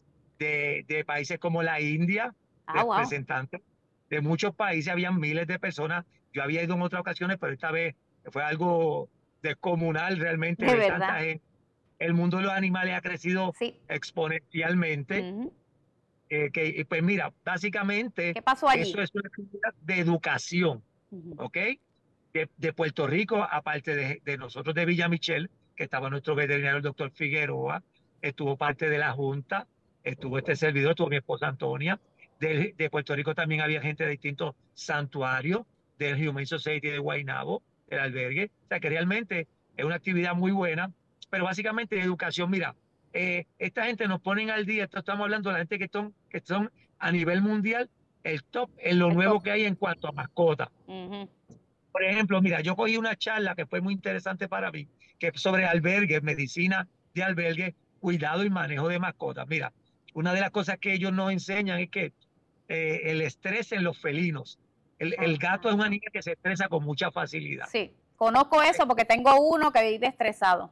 de, de países como la India, ah, representantes wow. de muchos países, habían miles de personas. Yo había ido en otras ocasiones, pero esta vez fue algo descomunal realmente. De de verdad. Tanta gente. El mundo de los animales ha crecido sí. exponencialmente. Uh-huh. eh, que, pues mira, básicamente ¿Qué pasó allí? Eso es una actividad de educación. Uh-huh. ¿Ok? De, de Puerto Rico, aparte de, de nosotros de Villa Michel, que estaba nuestro veterinario, el doctor Figueroa, estuvo parte de la Junta, estuvo este servidor, estuvo mi esposa Antonia. De, de Puerto Rico también había gente de distintos santuarios, del Humane Society de Guaynabo, el albergue. O sea que realmente es una actividad muy buena, pero básicamente educación. Mira, eh, esta gente nos ponen al día, esto estamos hablando de la gente que son, que son a nivel mundial, el top en lo el nuevo top. que hay en cuanto a mascotas. Uh-huh. Por ejemplo, mira, yo cogí una charla que fue muy interesante para mí, que es sobre albergues, medicina de albergue, cuidado y manejo de mascotas. Mira, una de las cosas que ellos nos enseñan es que eh, el estrés en los felinos. El, el gato es una niña que se estresa con mucha facilidad. Sí, conozco eso porque tengo uno que vive estresado.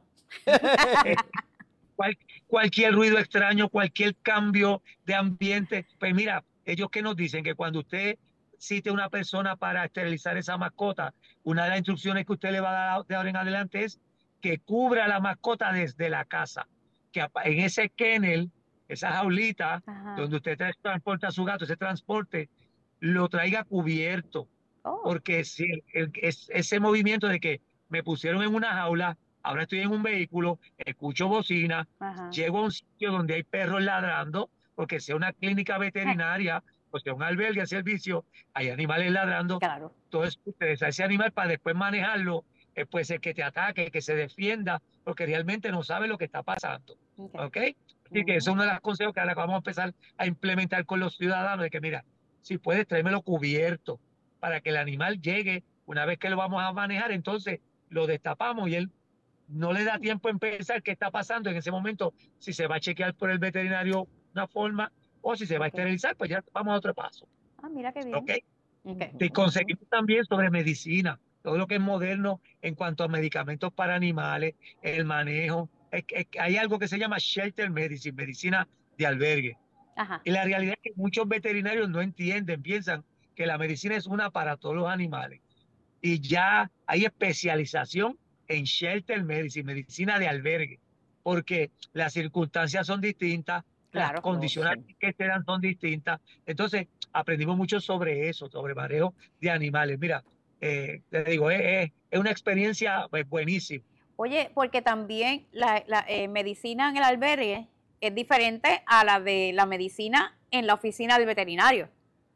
Cual, cualquier ruido extraño, cualquier cambio de ambiente, pues mira, ellos que nos dicen que cuando usted cite a una persona para esterilizar esa mascota, una de las instrucciones que usted le va a dar de ahora en adelante es que cubra la mascota desde la casa, que en ese kennel, esa jaulita, Ajá. donde usted transporta a su gato, ese transporte, lo traiga cubierto, oh. porque si el, el, es, ese movimiento de que me pusieron en una jaula, ahora estoy en un vehículo, escucho bocina, Ajá. llego a un sitio donde hay perros ladrando, porque sea una clínica veterinaria, o sea un albergue de servicio, hay animales ladrando, claro. entonces usted a ese animal para después manejarlo, eh, pues el que te ataque, que se defienda, porque realmente no sabe lo que está pasando, ¿ok? ¿okay? Así uh-huh. que eso es uno de los consejos que ahora vamos a empezar a implementar con los ciudadanos, de que mira, si puedes tráemelo cubierto, para que el animal llegue, una vez que lo vamos a manejar, entonces lo destapamos y él no le da tiempo en pensar qué está pasando en ese momento, si se va a chequear por el veterinario una forma o si se va okay. a esterilizar, pues ya vamos a otro paso. Ah, mira qué bien. ¿Ok? okay. Y conseguimos también sobre medicina, todo lo que es moderno en cuanto a medicamentos para animales, el manejo. Es, es, hay algo que se llama shelter medicine, medicina de albergue. Ajá. Y la realidad es que muchos veterinarios no entienden, piensan que la medicina es una para todos los animales. Y ya hay especialización en shelter medicine, medicina de albergue, porque las circunstancias son distintas, claro, las condiciones no, sí. que se dan son distintas. Entonces, aprendimos mucho sobre eso, sobre manejo de animales. Mira, eh, te digo, es, es, es una experiencia pues, buenísima. Oye, porque también la, la eh, medicina en el albergue es diferente a la de la medicina en la oficina del veterinario.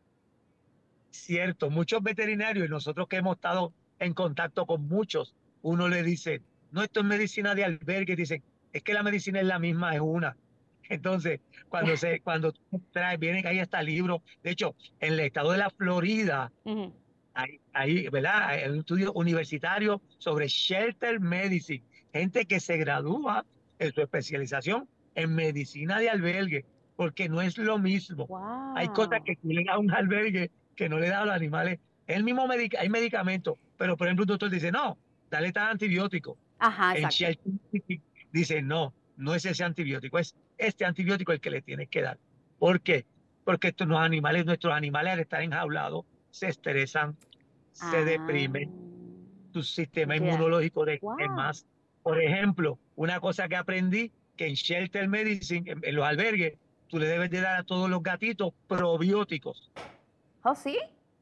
Cierto, muchos veterinarios y nosotros que hemos estado en contacto con muchos, uno le dice, no, esto es medicina de albergue, dicen, es que la medicina es la misma, es una. Entonces, cuando se, cuando trae, vienen ahí hasta libros, de hecho, en el estado de la Florida, uh-huh. hay, hay, ¿verdad? Hay un estudio universitario sobre shelter medicine, gente que se gradúa en su especialización en medicina de albergue, porque no es lo mismo. Wow. Hay cosas que tú le das a un albergue que no le da a los animales. El mismo medic- hay medicamentos, pero por ejemplo un doctor dice, no, dale tal antibiótico. Ajá, en exacto. Shelter dice, no, no es ese antibiótico, es este antibiótico el que le tienes que dar. ¿Por qué? Porque estos los animales, nuestros animales al estar enjaulados, se estresan, ah. se deprimen, tu sistema yeah. inmunológico de wow. más. Por ejemplo, una cosa que aprendí, que en Shelter Medicine, en, en los albergues, tú le debes de dar a todos los gatitos probióticos. ¿Oh, sí?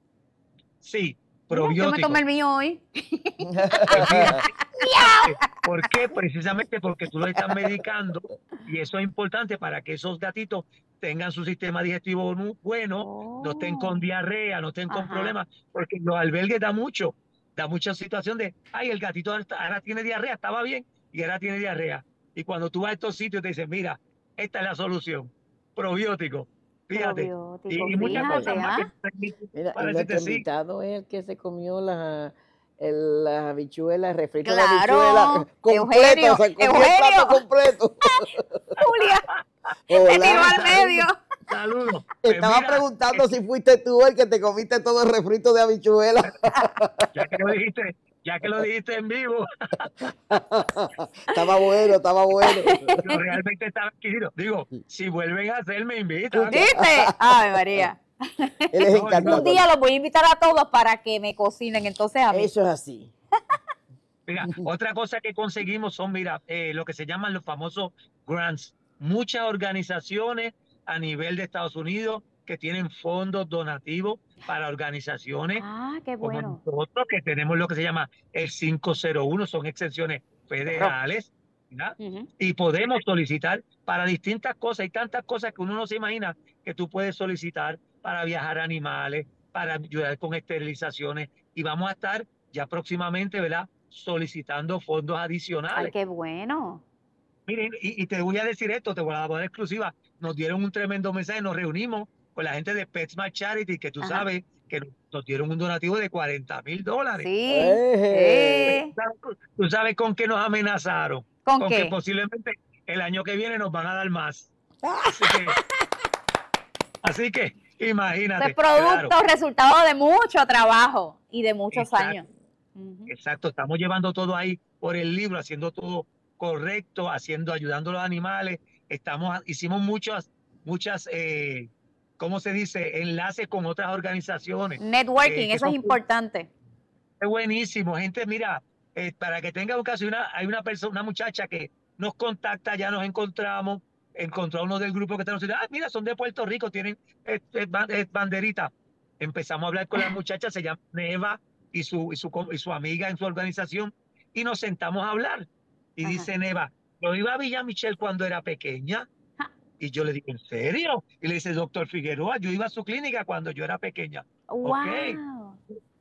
Sí, Mira, yo me probióticos. tomé el mío hoy. Pues mira, ¿por qué? Precisamente porque tú lo estás medicando y eso es importante para que esos gatitos tengan su sistema digestivo nu- bueno, Oh. no estén con diarrea, no estén con Ajá. problemas, porque en los albergues da mucho, da mucha situación de, ay, el gatito ahora, ahora tiene diarrea, estaba bien y ahora tiene diarrea. Y cuando tú vas a estos sitios te dicen, mira, esta es la solución, probiótico, fíjate. Y, Probiótico, y muchas fíjate, cosas más ¿ah? que permiten Mira, para y decirte nuestro sí. invitado es el que se comió las el, las habichuelas, el refrito de Claro, habichuelas completo, Eugenio, se comió Eugenio. el plato completo. Julia, me Hola. tiró al Saludos. medio. Saludos. Pues Estaba mira, preguntando si fuiste tú el que te comiste todo el refrito de habichuelas. ya que lo dijiste, ya que lo dijiste en vivo, Estaba bueno, estaba bueno. yo realmente estaba adquirido. Digo, si vuelven a hacer, me invitan. ¿Viste? Ay, María. Él es No, encantador. Un día los voy a invitar a todos para que me cocinen, entonces a mí. Eso es así. Mira, otra cosa que conseguimos son, mira, eh, lo que se llaman los famosos grants. Muchas organizaciones a nivel de Estados Unidos que tienen fondos donativos para organizaciones Ah, qué como bueno. nosotros, que tenemos lo que se llama el cinco cero uno, son exenciones federales, ¿verdad? Ujú. Y podemos solicitar para distintas cosas. Hay tantas cosas que uno no se imagina que tú puedes solicitar para viajar animales, para ayudar con esterilizaciones. Y vamos a estar ya próximamente, ¿verdad?, solicitando fondos Ay, adicionales. qué bueno. Miren, y, y te voy a decir esto, te voy a dar exclusiva. Nos dieron un tremendo mensaje, nos reunimos con la gente de PetSmart Charity, que tú Ajá. sabes que nos, nos dieron un donativo de cuarenta mil dólares. Sí. Eh. Sí. ¿Tú sabes con qué nos amenazaron? ¿Con Con qué? que posiblemente el año que viene nos van a dar más. Así que, así que imagínate. Es producto, claro, resultado de mucho trabajo y de muchos Exacto. años. Ujú. exacto, estamos llevando todo ahí por el libro, haciendo todo correcto, haciendo, ayudando a los animales. Estamos, hicimos muchas, muchas, eh, ¿cómo se dice? Enlaces con otras organizaciones. Networking, eh, que eso es son importante. Es buenísimo, gente, mira, eh, para que tenga un caso, hay una, hay una persona, una muchacha que nos contacta, ya nos encontramos, encontró a uno del grupo que está diciendo, ah, mira, son de Puerto Rico, tienen eh, eh, ban- eh, banderita. Empezamos a hablar con la muchacha, se llama Neva y su, y su, co- y su amiga en su organización, y nos sentamos a hablar. Y Ajá. dice Neva, yo iba a Villa Michelle cuando era pequeña. Ja. Y yo le digo, ¿en serio? Y le dice, doctor Figueroa, yo iba a su clínica cuando yo era pequeña. Ok. Wow.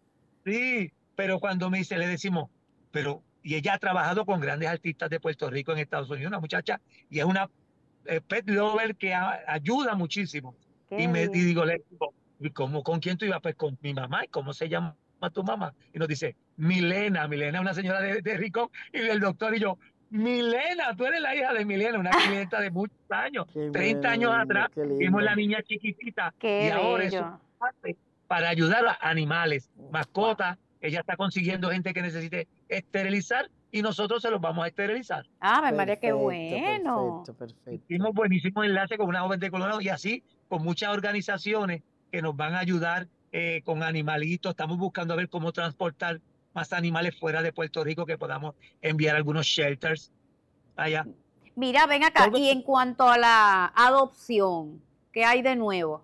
Sí, pero cuando me dice, le decimos, pero, y ella ha trabajado con grandes artistas de Puerto Rico en Estados Unidos, una muchacha, y es una eh, pet lover que a- ayuda muchísimo. Qué Y me y bien. digo, le digo, ¿y cómo, con quién tú ibas? Pues con mi mamá. ¿Y cómo se llama tu mamá? Y nos dice, Milena. Milena es una señora de, de Rico, y el doctor y yo, Milena, tú eres la hija de Milena, una clienta de muchos años, Qué treinta años lindo, atrás, qué lindo. vimos la niña chiquitita, y Qué ahora eso bello. hace para ayudar a animales, Wow. mascotas. Ella está consiguiendo gente que necesite esterilizar y nosotros se los vamos a esterilizar. Ave María, qué Perfecto, bueno. perfecto, perfecto. Hicimos buenísimo enlace con una joven de Colorado y así con muchas organizaciones que nos van a ayudar eh, con animalitos. Estamos buscando a ver cómo transportar más animales fuera de Puerto Rico, que podamos enviar algunos shelters allá. Mira, ven acá. Todo- Y en cuanto a la adopción, ¿qué hay de nuevo?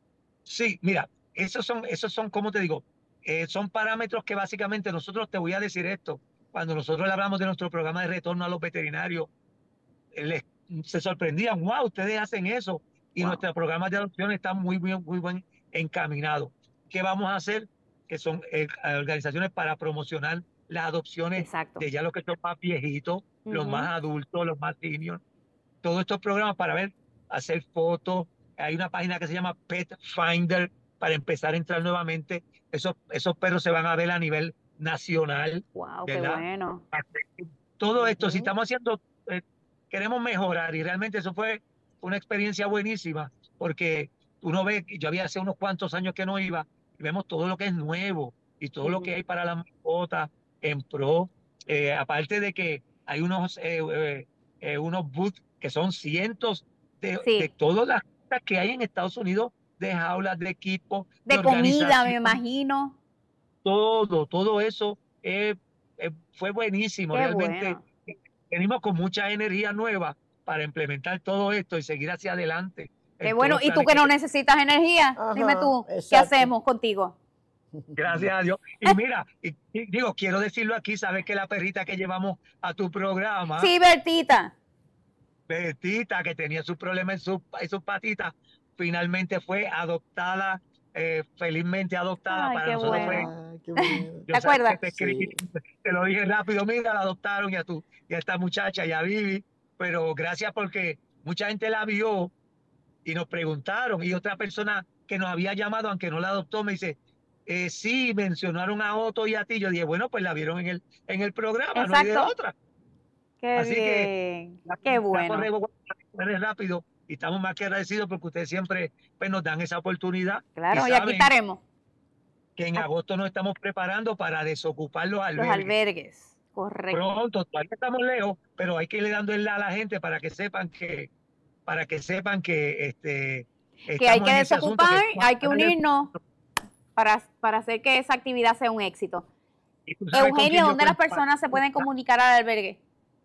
Sí, mira, esos son, esos son, ¿cómo te digo? Eh, son parámetros que básicamente nosotros, te voy a decir esto, cuando nosotros le hablamos de nuestro programa de retorno a los veterinarios, eh, les, se sorprendían, wow, ustedes hacen eso, y Wow. nuestros programas de adopción están muy bien, muy buen encaminados. ¿Qué vamos a hacer? Que son eh, organizaciones para promocionar las adopciones Exacto. de ya los que son más viejitos, los Ujú. más adultos, los más seniors, todos estos programas para ver, hacer fotos. Hay una página que se llama Pet Finder para empezar a entrar nuevamente. Esos, esos perros se van a ver a nivel nacional, Wow, qué ¿verdad? bueno. Todo esto, si Ujú. estamos haciendo, eh, queremos mejorar y realmente eso fue una experiencia buenísima porque uno ve, yo había hace unos cuantos años que no iba y vemos todo lo que es nuevo y todo lo que Ujú. hay para las mascotas en pro. Eh, aparte de que hay unos, eh, eh, eh, unos booths que son cientos de, de Sí. todas las cosas que hay en Estados Unidos, de jaulas, de equipos, de, De comida, me organización, imagino. todo, todo eso eh, eh, fue buenísimo. Qué Realmente bueno. venimos con mucha energía nueva para implementar todo esto y seguir hacia adelante. Qué bueno, y tú que no necesitas energía, Ajá, dime tú, ¿qué exacto. hacemos contigo? Gracias a Dios. Y mira, y, y digo, quiero decirlo aquí, sabes que la perrita que llevamos a tu programa, Sí, Bertita. Betita, que tenía sus problemas en sus en sus patitas, finalmente fue adoptada, eh, felizmente adoptada. Ay, para qué nosotros bueno. fue, Ay, qué bueno. yo ¿Te sabes acuerdas? que te escribí, Sí. te lo dije rápido, mira, la adoptaron y a tú, y a esta muchacha, y a Vivi, pero gracias porque mucha gente la vio y nos preguntaron, y otra persona que nos había llamado, aunque no la adoptó, me dice, eh, sí, mencionaron a Otto y a ti. Yo dije, bueno, pues la vieron en el, en el programa, no hay de Exacto. otra. Qué Así que bien, la, qué la bueno. corremos rápido y estamos más que agradecidos porque ustedes siempre pues, nos dan esa oportunidad. Claro, y y aquí saben estaremos, que en agosto nos estamos preparando para desocupar los los albergues. albergues. Correcto. Pronto, todavía estamos lejos, pero hay que irle dando el la a la gente para que sepan que, para que sepan que este Que hay estamos que en ese asunto, desocupar, que- hay que unirnos para, para hacer que esa actividad sea un éxito. Y tú sabes con quién Eugenio, yo ¿dónde las cuento personas se pueden comunicar al albergue?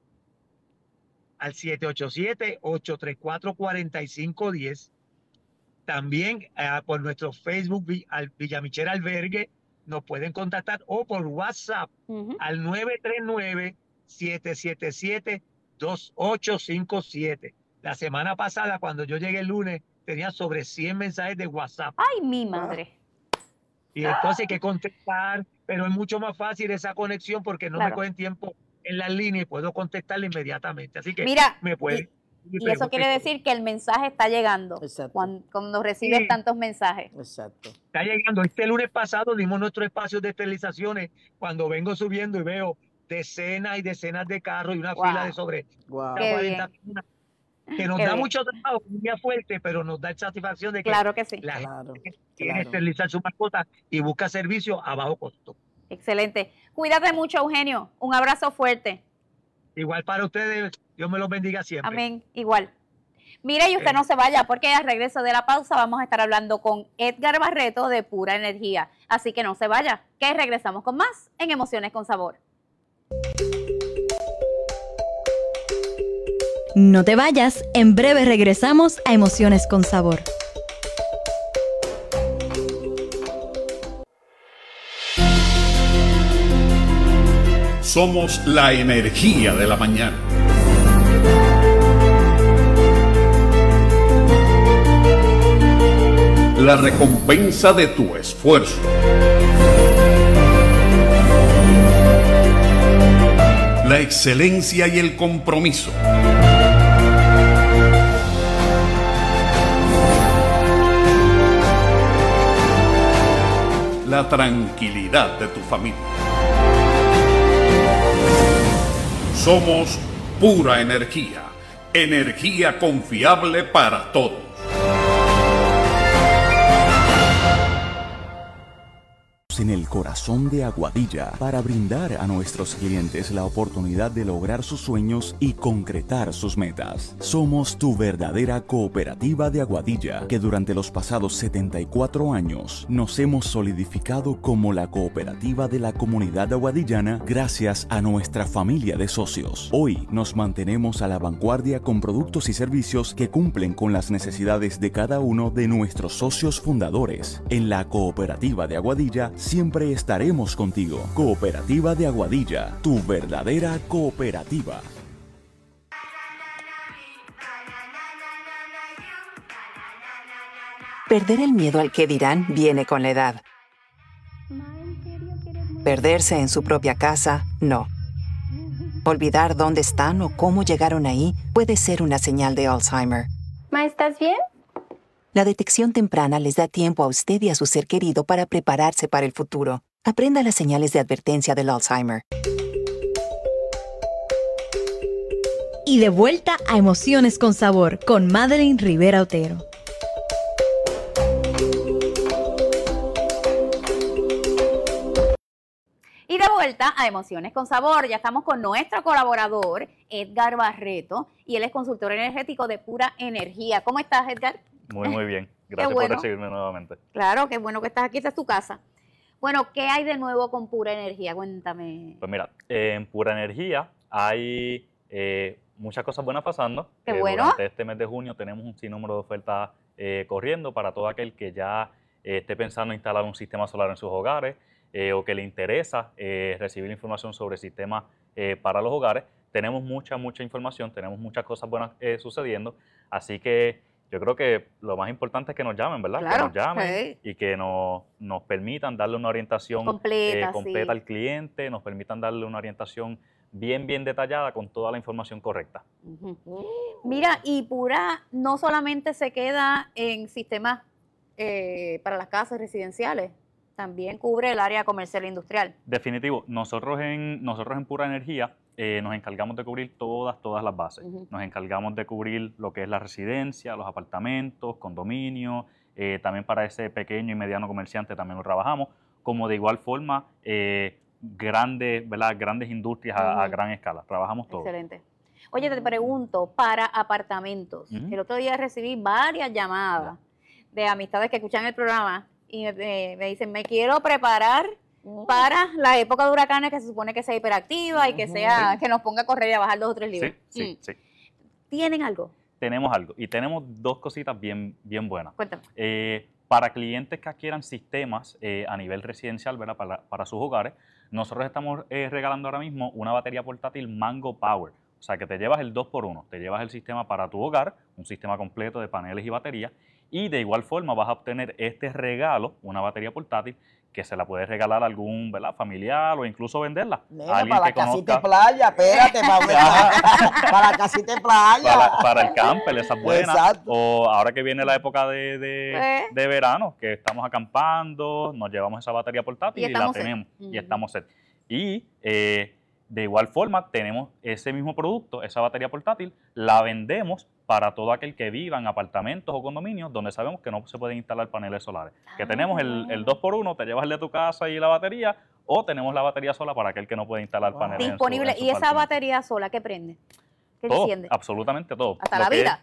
al siete ocho siete, ocho tres cuatro, cuatro cinco uno cero. También eh, por nuestro Facebook Vi- al Villamichel Albergue nos pueden contactar o por WhatsApp Ujú. al nueve tres nueve, siete siete siete, dos ocho cinco siete. La semana pasada, cuando yo llegué el lunes, tenía sobre cien mensajes de WhatsApp. Ay, mi madre. Y entonces hay que contestar, pero es mucho más fácil esa conexión porque no Claro. me cogen tiempo en la línea y puedo contestarle inmediatamente. Así que Mira, me pueden... Y eso quiere decir que el mensaje está llegando Exacto. cuando, cuando recibes Sí. tantos mensajes. Exacto. Está llegando. Este lunes pasado dimos nuestros espacios de esterilizaciones. Cuando vengo subiendo y veo decenas y decenas de carros y una Wow. fila de sobre Wow. Qué cuarenta bien. personas, que nos Qué da bien. mucho trabajo, un día fuerte, pero nos da satisfacción de que Claro que sí. la Claro, gente quiere claro. esterilizar su mascota y busca servicios a bajo costo. Excelente. Cuídate mucho, Eugenio. Un abrazo fuerte. Igual para ustedes, Dios me los bendiga siempre. Amén. Igual. Mire, y usted Eh. no se vaya porque al regreso de la pausa vamos a estar hablando con Edgar Barreto de Pura Energía. Así que no se vaya, que regresamos con más en Emociones con Sabor. No te vayas, en breve regresamos a Emociones con Sabor. Somos la energía de la mañana. La recompensa de tu esfuerzo. La excelencia y el compromiso. La tranquilidad de tu familia. Somos pura energía, energía confiable para todos. En el corazón de Aguadilla para brindar a nuestros clientes la oportunidad de lograr sus sueños y concretar sus metas. Somos tu verdadera cooperativa de Aguadilla, que durante los pasados setenta y cuatro años nos hemos solidificado como la cooperativa de la comunidad aguadillana gracias a nuestra familia de socios. Hoy nos mantenemos a la vanguardia con productos y servicios que cumplen con las necesidades de cada uno de nuestros socios fundadores. En la cooperativa de Aguadilla siempre estaremos contigo. Cooperativa de Aguadilla, tu verdadera cooperativa. Perder el miedo al que dirán viene con la edad. Perderse en su propia casa, no. Olvidar dónde están o cómo llegaron ahí puede ser una señal de Alzheimer. Ma, ¿estás bien? La detección temprana les da tiempo a usted y a su ser querido para prepararse para el futuro. Aprenda las señales de advertencia del Alzheimer. Y de vuelta a Emociones con Sabor con Madeline Rivera Otero. Y de vuelta a Emociones con Sabor, ya estamos con nuestro colaborador, Edgar Barreto, y él es consultor energético de Pura Energía. ¿Cómo estás, Edgar? Muy, muy bien. Gracias bueno. por recibirme nuevamente. Claro, qué bueno que estás aquí, esta es tu casa. Bueno, ¿qué hay de nuevo con Pura Energía? Cuéntame. Pues mira, en Pura Energía hay Eh, muchas cosas buenas pasando. Qué Eh, bueno. Durante este mes de junio tenemos un sinnúmero de ofertas eh, corriendo para todo aquel que ya eh, esté pensando en instalar un sistema solar en sus hogares eh, o que le interesa eh, recibir información sobre sistemas eh, para los hogares. Tenemos mucha, mucha información, tenemos muchas cosas buenas eh, sucediendo, así que yo creo que lo más importante es que nos llamen, ¿verdad? Claro, que nos llamen sí. y que nos, nos permitan darle una orientación Completa, eh, completa sí. al cliente, nos permitan darle una orientación bien, bien detallada con toda la información correcta. Ujú. Mira, y Pura no solamente se queda en sistemas eh, para las casas residenciales, también cubre el área comercial e industrial. Definitivo, nosotros en, nosotros en Pura Energía eh, nos encargamos de cubrir todas, todas las bases. Ujú. Nos encargamos de cubrir lo que es la residencia, los apartamentos, condominios, eh, también para ese pequeño y mediano comerciante también lo trabajamos, como de igual forma eh, grandes, ¿verdad? Grandes industrias a, a Ujú. gran escala, trabajamos todo. Excelente. Oye, te pregunto, para apartamentos, Ujú. el otro día recibí varias llamadas de amistades que escuchan el programa y me, me- me dicen, me quiero preparar para la época de huracanes que se supone que sea hiperactiva y que sea que nos ponga a correr y a bajar dos o tres Sí, libras. sí, Mm. sí. ¿Tienen algo? Tenemos algo y tenemos dos cositas bien, bien buenas. Cuéntame. Eh, para clientes que adquieran sistemas eh, a nivel residencial, ¿verdad? Para, para sus hogares, nosotros estamos eh, regalando ahora mismo una batería portátil Mango Power. O sea, que te llevas el dos por uno, te llevas el sistema para tu hogar, un sistema completo de paneles y baterías, y de igual forma vas a obtener este regalo, una batería portátil, que se la puedes regalar a algún, ¿verdad? Familiar o incluso venderla. Nena, a alguien para la que casita de conozca. playa, espérate, para, para la casita de playa. Para, para el camper, esa es buena. Exacto. O ahora que viene la época de, de, ¿Eh? de verano, que estamos acampando, nos llevamos esa batería portátil Y y, la estamos set. tenemos. Ujú. Y estamos set. Y eh, de igual forma tenemos ese mismo producto, esa batería portátil, la vendemos para todo aquel que viva en apartamentos o condominios donde sabemos que no se pueden instalar paneles solares. Que Ah, tenemos el, el dos por uno, te llevas el de tu casa y la batería, o tenemos la batería sola para aquel que no puede instalar Wow. paneles en su- Disponible. en su ¿Y esa apartamento. batería sola qué prende? ¿Qué Todo, enciende? absolutamente todo. Hasta Lo la que es- vida.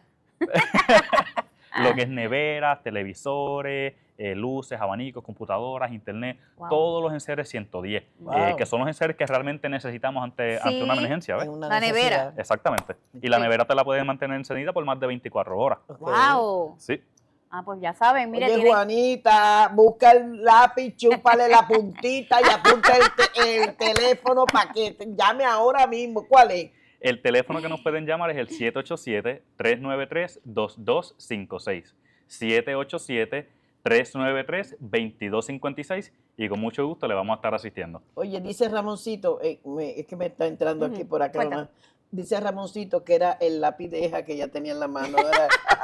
lo que es neveras, televisores, eh, luces, abanicos, computadoras, internet, Wow. todos los enseres ciento diez, Wow. eh, que son los enseres que realmente necesitamos ante, ante Sí. una emergencia, ¿ves? Es una La nevera. necesidad. Exactamente. Y la Sí. nevera te la puedes mantener encendida por más de veinticuatro horas. Ok. ¡Wow! Sí. Ah, pues ya saben, mire, Oye, tienen- Juanita, busca el lápiz, chúpale la puntita y apunta el, te- el teléfono para que te llame ahora mismo. ¿Cuál es? El teléfono que nos pueden llamar es el siete ocho siete, tres nueve tres, dos dos cinco seis. siete ocho siete, tres nueve tres, dos dos cinco seis y con mucho gusto le vamos a estar asistiendo. Oye, dice Ramoncito, eh, me- es que me está entrando aquí Ujú, por acá. cuéntame. nomás. Dice Ramoncito que era el lápiz de eja que ella tenía en la mano. ¿Verdad?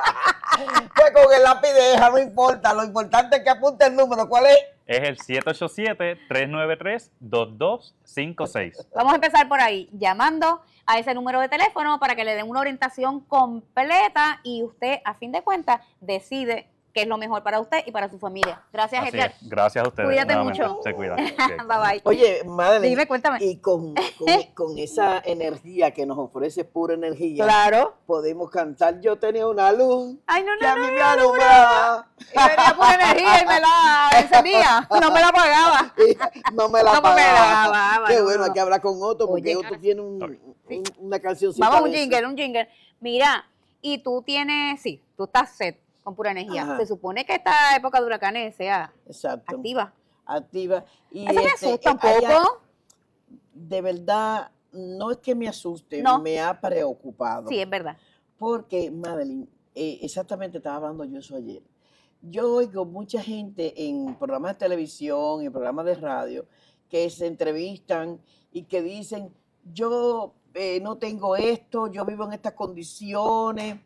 Pues con el lápiz de eja no importa, lo importante es que apunte el número. ¿Cuál es? Es el siete ocho siete, tres nueve tres, dos dos cinco seis. Vamos a empezar por ahí, llamando a ese número de teléfono para que le den una orientación completa y usted, a fin de cuentas, decide qué es lo mejor para usted y para su familia. Gracias, Así Edgar. es. Gracias a ustedes. Cuídate nuevamente. mucho. Se cuida. Bye Ok. bye. Oye, Madeline, Dime, cuéntame. y con, con, con esa energía que nos ofrece Pura Energía, Claro. podemos cantar Yo tenía una luz Ay, no, que no, a mí no, me no, alumbraba. Y venía por energía y me la encendía. No me la pagaba. No me la No me la pagaba. pagaba, Qué no, bueno, no. hay que hablar con Otto, porque Oye, Otto tiene un, Sí. un- una canción. Vamos, un jingle, un jingle. Mira, y tú tienes, sí, tú estás set con Pura Energía. Ajá. Se supone que esta época de huracanes sea Exacto. activa. Activa. Y Eso me este, asusta un eh, hay- poco. de verdad, no es que me asuste, No. me ha preocupado. Sí, es verdad. Porque, Madeline, eh, exactamente estaba hablando yo eso ayer. Yo oigo mucha gente en programas de televisión y programas de radio que se entrevistan y que dicen, yo eh, no tengo esto, yo vivo en estas condiciones.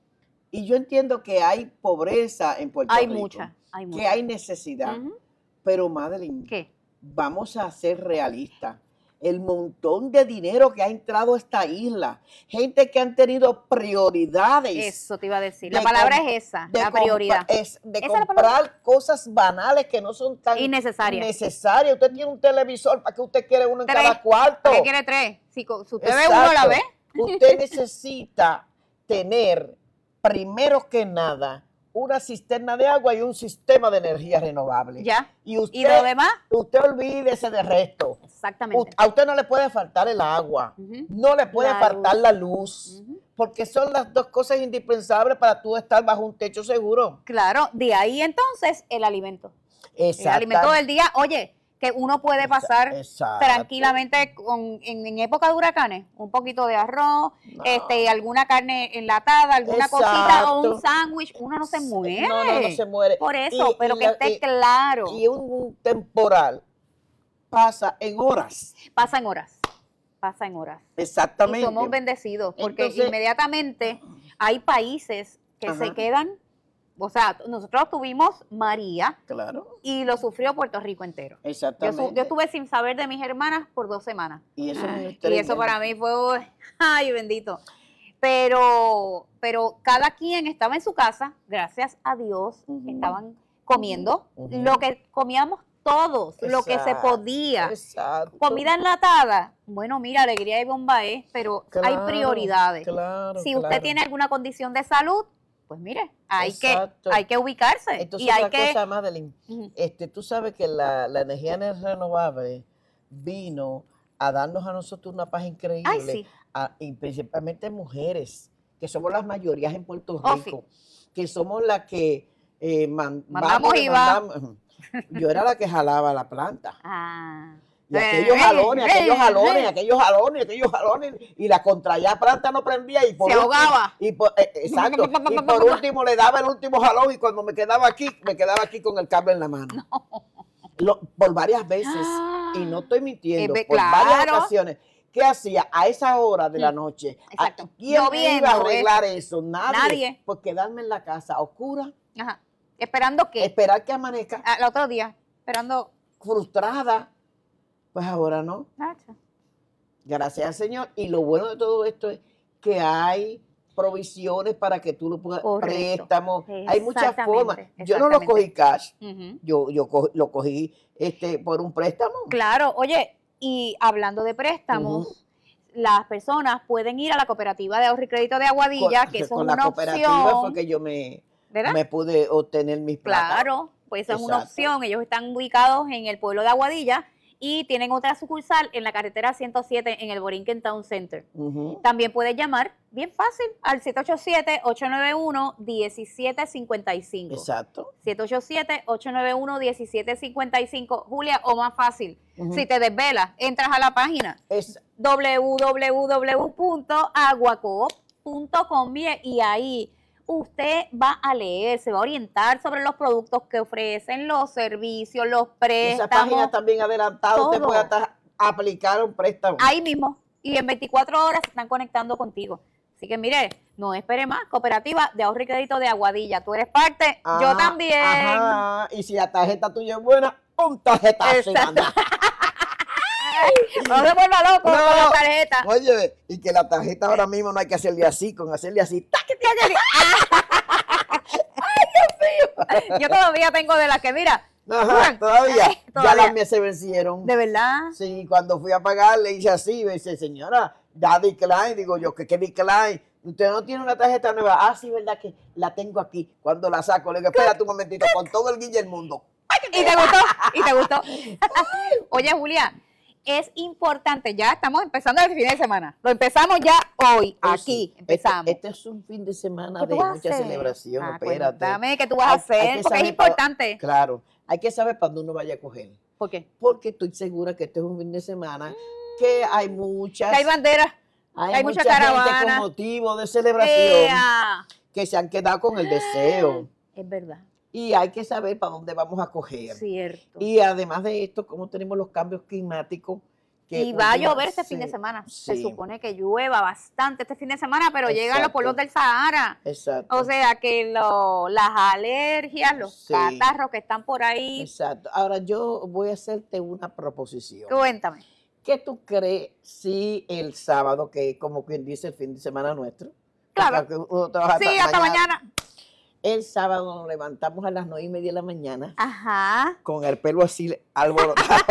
Y yo entiendo que hay pobreza en Puerto Hay Rico, mucha, hay que mucha. hay necesidad. Ujú. Pero, Madeline, ¿Qué? vamos a ser realistas. El montón de dinero que ha entrado a esta isla, gente que han tenido prioridades. Eso te iba a decir. de La palabra comp- es esa, de la compra- prioridad. es de Esa es la comprar cosas banales que no son tan Innecesarias. necesarias. Usted tiene un televisor, ¿para qué usted quiere uno en Tres. cada cuarto? ¿Qué quiere tres? Si, co- si usted ve Exacto. uno, la ve. Usted necesita tener, primero que nada, una cisterna de agua y un sistema de energía renovable. Ya. Y usted, ¿Y de lo demás? usted olvídese del resto. Exactamente. A usted no le puede faltar el agua, Ujú. no le puede La faltar luz. la luz, Ujú. porque son las dos cosas indispensables para tú estar bajo un techo seguro. Claro, de ahí entonces el alimento. El Exacto. alimento del día, oye, que uno puede pasar Exacto. tranquilamente con, en, en época de huracanes, un poquito de arroz, este, alguna carne enlatada, alguna cosita o un Exacto. sándwich, uno no se muere. No, no, no se muere. Por eso, Y- pero y que la- esté y- claro. Y un, un temporal pasa en horas. Pasa en horas, pasa en horas. Exactamente. Y somos bendecidos, porque Entonces- inmediatamente hay países que Ajá. se quedan, o sea, nosotros tuvimos María Claro, y lo sufrió Puerto Rico entero. Yo, exactamente. su- yo estuve sin saber de mis hermanas por dos semanas. Y eso es un Y estrés. eso para mí fue, uy, ay, bendito. Pero, pero cada quien estaba en su casa, gracias a Dios, Ujú. estaban comiendo Ujú. lo que comíamos todos, lo que se Exacto, podía. Exacto. Comida enlatada, bueno, mira, alegría y bomba es, pero hay Claro, prioridades. Claro, Si usted claro. tiene alguna condición de salud, pues mire, hay, que, Exacto. hay que ubicarse. Entonces, y hay otra que... cosa, Madeline, Ujú. este, tú sabes que la, la energía renovable vino a darnos a nosotros una paz increíble, Ay, sí. a- y principalmente mujeres, que somos las mayorías en Puerto Oh, Rico, que somos las que eh, man- Mandamos vamos y va. mandamos. Yo era la que jalaba la planta. Ah. Y aquellos Eh, jalones, eh, aquellos eh, jalones, eh. aquellos jalones, aquellos jalones, y la contraía planta no prendía y por Se último- ahogaba. Y por, eh, exacto, y por último le daba el último jalón y cuando me quedaba aquí, me quedaba aquí con el cable en la mano. Lo- por varias veces, y no estoy mintiendo, Eh, ve- por varias claro. ocasiones. ¿Qué hacía a esa hora de la Mm, noche? exacto. ¿A ¿Quién me Lloviendo, iba a arreglar eso? Nadie. Nadie. Por quedarme en la casa oscura, Ajá. ¿Esperando qué? esperar que amanezca, Al otro día, esperando... frustrada. Pues ahora no. Nacho. Gracias al Señor. Y lo bueno de todo esto es que hay provisiones para que tú lo puedas, Correcto. préstamos. Hay muchas Exactamente, formas. Yo no lo exactamente. cogí cash, Ujú. yo, yo co- lo cogí este, por un préstamo. Claro, oye, y hablando de préstamos, Ujú. las personas pueden ir a la cooperativa de ahorro y crédito de Aguadilla, Con- que eso con es la una cooperativa opción, fue que yo me, ¿verdad? me pude obtener mis placas. Claro, pues esa es una Exacto. opción. Ellos están ubicados en el pueblo de Aguadilla y tienen otra sucursal en la carretera ciento siete en el Borinquen Town Center. Ujú. También puedes llamar, bien fácil, al siete ocho siete, ocho nueve uno, uno siete cinco cinco. Exacto. siete ocho siete, ocho nueve uno, uno siete cinco cinco. Julia, o más fácil, Ujú. si te desvelas, entras a la página Es, doble u doble u doble u punto aguacoop punto com y ahí usted va a leer, se va a orientar sobre los productos que ofrecen, los servicios, los esa página préstamos, también adelantada, usted todo. puede hasta aplicar un préstamo. ahí mismo. Y en veinticuatro horas se están conectando contigo. Así que mire, no espere más. Cooperativa de Ahorro y Crédito de Aguadilla. Tú eres parte, yo Ah, también. Ajá. Y si la tarjeta tuya es buena, un tarjetazo. Exacto. manda. No se vuelva loco No. con la tarjeta. Oye, y que la tarjeta ahora mismo no hay que hacerle así, con hacerle así. ¡tac! Yo todavía tengo de las que, mira, Ajá, Juan, todavía. ay, Ya todavía. las mías se vencieron. de verdad. Sí, cuando fui a pagar le hice así, me dice, señora, da decline. Digo yo, ¿qué, qué decline? Usted no tiene una tarjeta nueva. Ah, sí, verdad que la tengo aquí. Cuando la saco, le digo, espérate un momentito, con todo el guille del mundo. ¿Y te gustó? ¿Y te gustó? Oye, Julia, es importante, ya estamos empezando el fin de semana. Lo empezamos ya hoy, Oh, aquí, sí. empezamos. Este, este es un fin de semana ¿Qué de tú vas a mucha hacer? celebración, Ah, espérate. cuéntame, ¿qué tú vas a Hay- hay hacer? que Porque es saber pa- importante. Claro, hay que saber para dónde uno vaya a coger. ¿Por qué? Porque estoy segura que este es un fin de semana que hay muchas, Que hay banderas. hay hay mucha mucha gente caravana. con motivo de celebración ¡Ea! que se han quedado con el deseo. Es verdad, Y hay que saber para dónde vamos a coger. cierto. Y además de esto, como tenemos los cambios climáticos. que Y va a última- llover este sí, fin de semana. Se sí, supone que llueva bastante este fin de semana, pero llegan los Exacto. pueblos del Sahara. Exacto. O sea que lo- las alergias, los Sí. catarros que están por ahí. Exacto. Ahora yo voy a hacerte una proposición. Cuéntame. ¿Qué tú crees si el sábado, que es como quien dice el fin de semana nuestro? Claro. porque uno trabaja Sí, hasta mañana. El sábado nos levantamos a las nueve y media de la mañana Ajá. con el pelo así alborotado.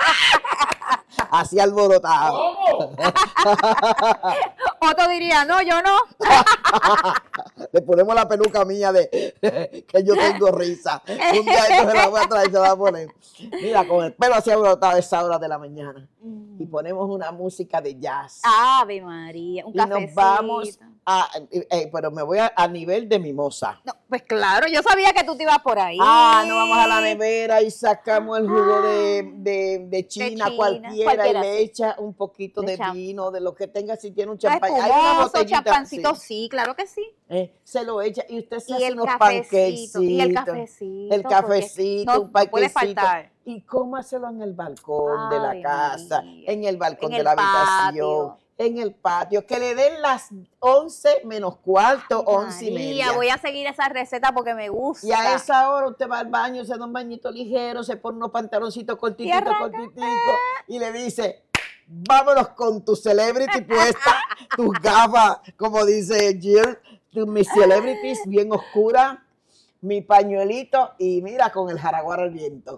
Así alborotado. Otro diría, no, yo no. le ponemos la peluca mía de que yo tengo risa. Un día esto se la voy a traer y se la va a poner. Mira, con el pelo así abrotado a esa hora de la mañana. Y ponemos una música de jazz. Ave María, un y cafecito. nos vamos a, eh, eh, pero me voy a, a nivel de mimosa. No, pues claro, yo sabía que tú te ibas por ahí. Ah, nos vamos a la nevera y sacamos el jugo de, de, de China, China, cualquiera, cualquiera, y le sí. echa un poquito De de champ- vino, de lo que tenga, si tiene un No es champán. Hay una espumoso, botellita, champancito, sí. sí. claro que sí. Eh, se lo echa y usted se Y hace el unos cafecito, panquecitos. y el cafecito, El porque cafecito, no- un no puede panquecito. faltar. Y cómaselo en el balcón de Ave la casa, María. en el balcón En de el la habitación, patio. en el patio. Que le den las once menos cuarto, once y María, media. voy a seguir esa receta porque me gusta. Y a esa hora usted va al baño, se da un bañito ligero, se pone unos pantaloncitos cortititos, arranca. cortititos, y le dice, vámonos con tu celebrity puesta, tus gafas, como dice Jill, tu, mis celebrities bien oscuras, mi pañuelito, y mira, con el jaraguar al viento.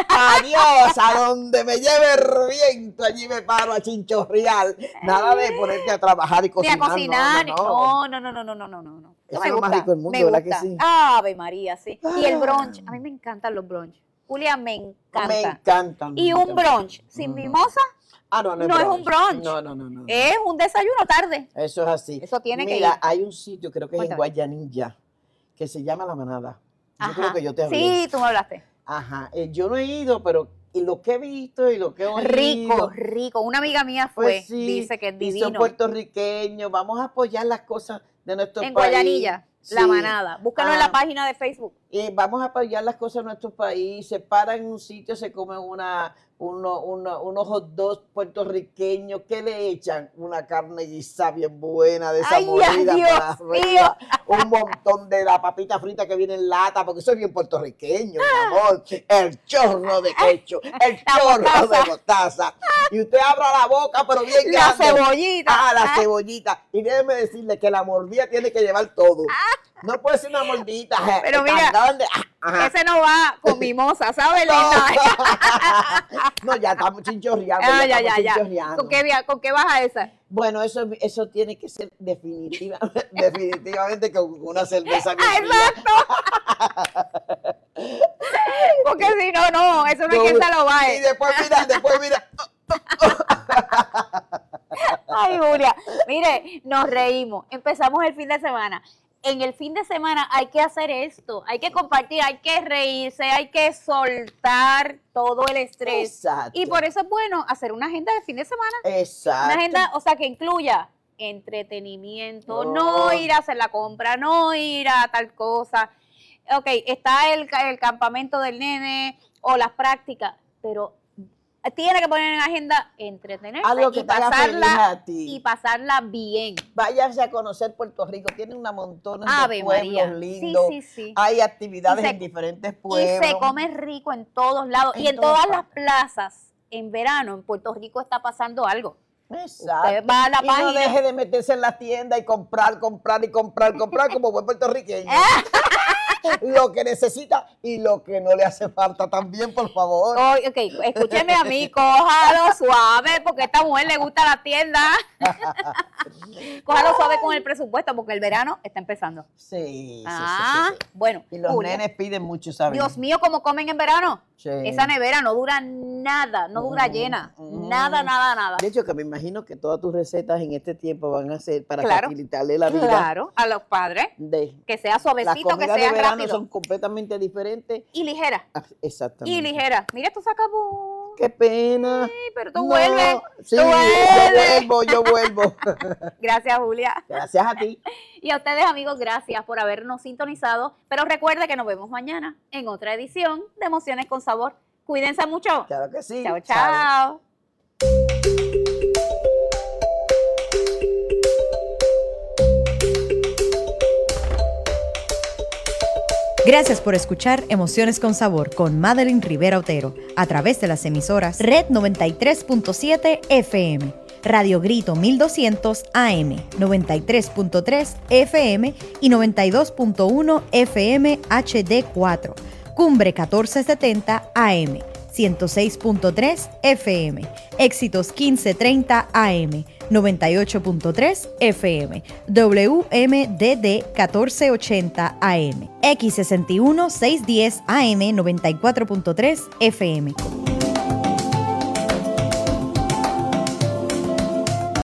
Adiós, a donde me lleve el viento, allí me paro a chinchorrear. Nada de ponerte a trabajar y Ni cocinar. a cocinar. No, no, no. No, no, no, no, no, no, no, no. Eso me es lo más gusta, rico del mundo, me ¿verdad que gusta. sí? Ave María, sí. Y el Ah. brunch, a mí me encantan los brunch. Julia, me encanta. Me encantan. Y me un encantan. brunch sin mimosa Ah, no, no, no es un brunch. No, no, no, no. es un desayuno tarde. Eso es así. Eso tiene que Mira, ir. hay un sitio, creo que es en Cuéntame. Guayanilla, que se llama La Manada. Yo Ajá. creo que yo te hablé. Sí, tú me hablaste. Ajá. Eh, yo no he ido, pero y lo que he visto y lo que he oído. Rico, rico. Una amiga mía fue, Pues sí, dice que es y son divino. puertorriqueños. Vamos a apoyar las cosas de nuestro En país. Guayanilla, La Sí. Manada. Búscalo en Ah. la página de Facebook. Y vamos a apoyar las cosas de nuestro país. Se paran en un sitio, se comen una, uno, uno- unos hot dogs puertorriqueños. ¿Qué le echan? Una carne guisada bien buena, de esa Ay, molida ay, para Dios arriba. Un montón de la papita frita que viene en lata, porque soy bien puertorriqueño, mi amor. El chorro de quecho, el La chorro mostaza. de mostaza. Y usted abra la boca, pero bien La grande. cebollita. Ah, la Ah. cebollita. Y déjeme decirle que la mordida tiene que llevar todo. No puede ser una mordidita. eh, Pero tan mira, grande. Ah, ajá. Ese no va con mimosa, ¿sabes, No. linda? No, ya estamos chinchorreando. Ah, ya, estamos ya, ya. chinchorreando. ¿Con qué, via- ¿Con qué baja esa? Bueno, eso, eso tiene que ser definitiva, definitivamente con una cerveza bien Ah, fría. exacto. Porque si no, no, eso no es que se lo Y baje. después mira, después mira. Ay, Julia. Mire, nos reímos. Empezamos el fin de semana. En el fin de semana hay que hacer esto, hay que compartir, hay que reírse, hay que soltar todo el estrés. Exacto. Y por eso es bueno hacer una agenda de fin de semana. Exacto. Una agenda, o sea, que incluya entretenimiento, Oh. no ir a hacer la compra, no ir a tal cosa. Ok, está el, ca- el campamento del nene o las prácticas, pero tiene que poner en agenda entretenerse Algo que y te haga feliz pasarla a ti. y pasarla bien. Váyanse a conocer Puerto Rico, tiene una montón de Ave pueblos María. lindos. Sí, sí, sí. Hay actividades Y se- en diferentes Y pueblos. se come rico en todos lados. En y en todas todas las plazas, en verano, en Puerto Rico está pasando algo. Exacto. Usted va a la y página. no deje de meterse en la tienda y comprar, comprar y comprar, comprar como buen puertorriqueño. Lo que necesita y lo que no le hace falta también, por favor. Oh, ok, escúcheme a mí, cójalo suave, porque a esta mujer le gusta la tienda. Cójalo suave con el presupuesto, porque el verano está empezando. Sí, sí, Ah, sí, sí, sí. bueno. Y los Julia, nenes piden mucho, ¿sabes? Dios mío, ¿cómo comen en verano? Sí. Esa nevera no dura nada, no dura Mm, llena. mm. Nada, nada, nada. De hecho, que me imagino que todas tus recetas en este tiempo van a ser para Claro. facilitarle la vida. Claro, a los padres. De, Que sea las suavecito, que comidas sea de verano rápido. son completamente diferentes. Y ligera. Ah, exactamente. Y ligera. Mira, esto se acabó. Qué pena. Sí, pero tú No, vuelves. Sí, tú yo vuelves. vuelvo, yo vuelvo. Gracias, Julia. Gracias a ti. Y a ustedes, amigos, gracias por habernos sintonizado. Pero recuerde que nos vemos mañana en otra edición de Emociones con Sabor. Cuídense mucho. Claro que sí. Chao, chao. Gracias por escuchar Emociones con Sabor con Madeline Rivera Otero a través de las emisoras Red noventa y tres punto siete F M, Radio Grito mil doscientos A M, noventa y tres punto tres F M y noventa y dos punto uno F M H D cuatro, Cumbre catorce setenta A M, ciento seis punto tres F M, Éxitos quince treinta A M, noventa y ocho punto tres F M, W M D D catorce ochenta A M, X sesenta y uno seiscientos diez A M noventa y cuatro punto tres F M.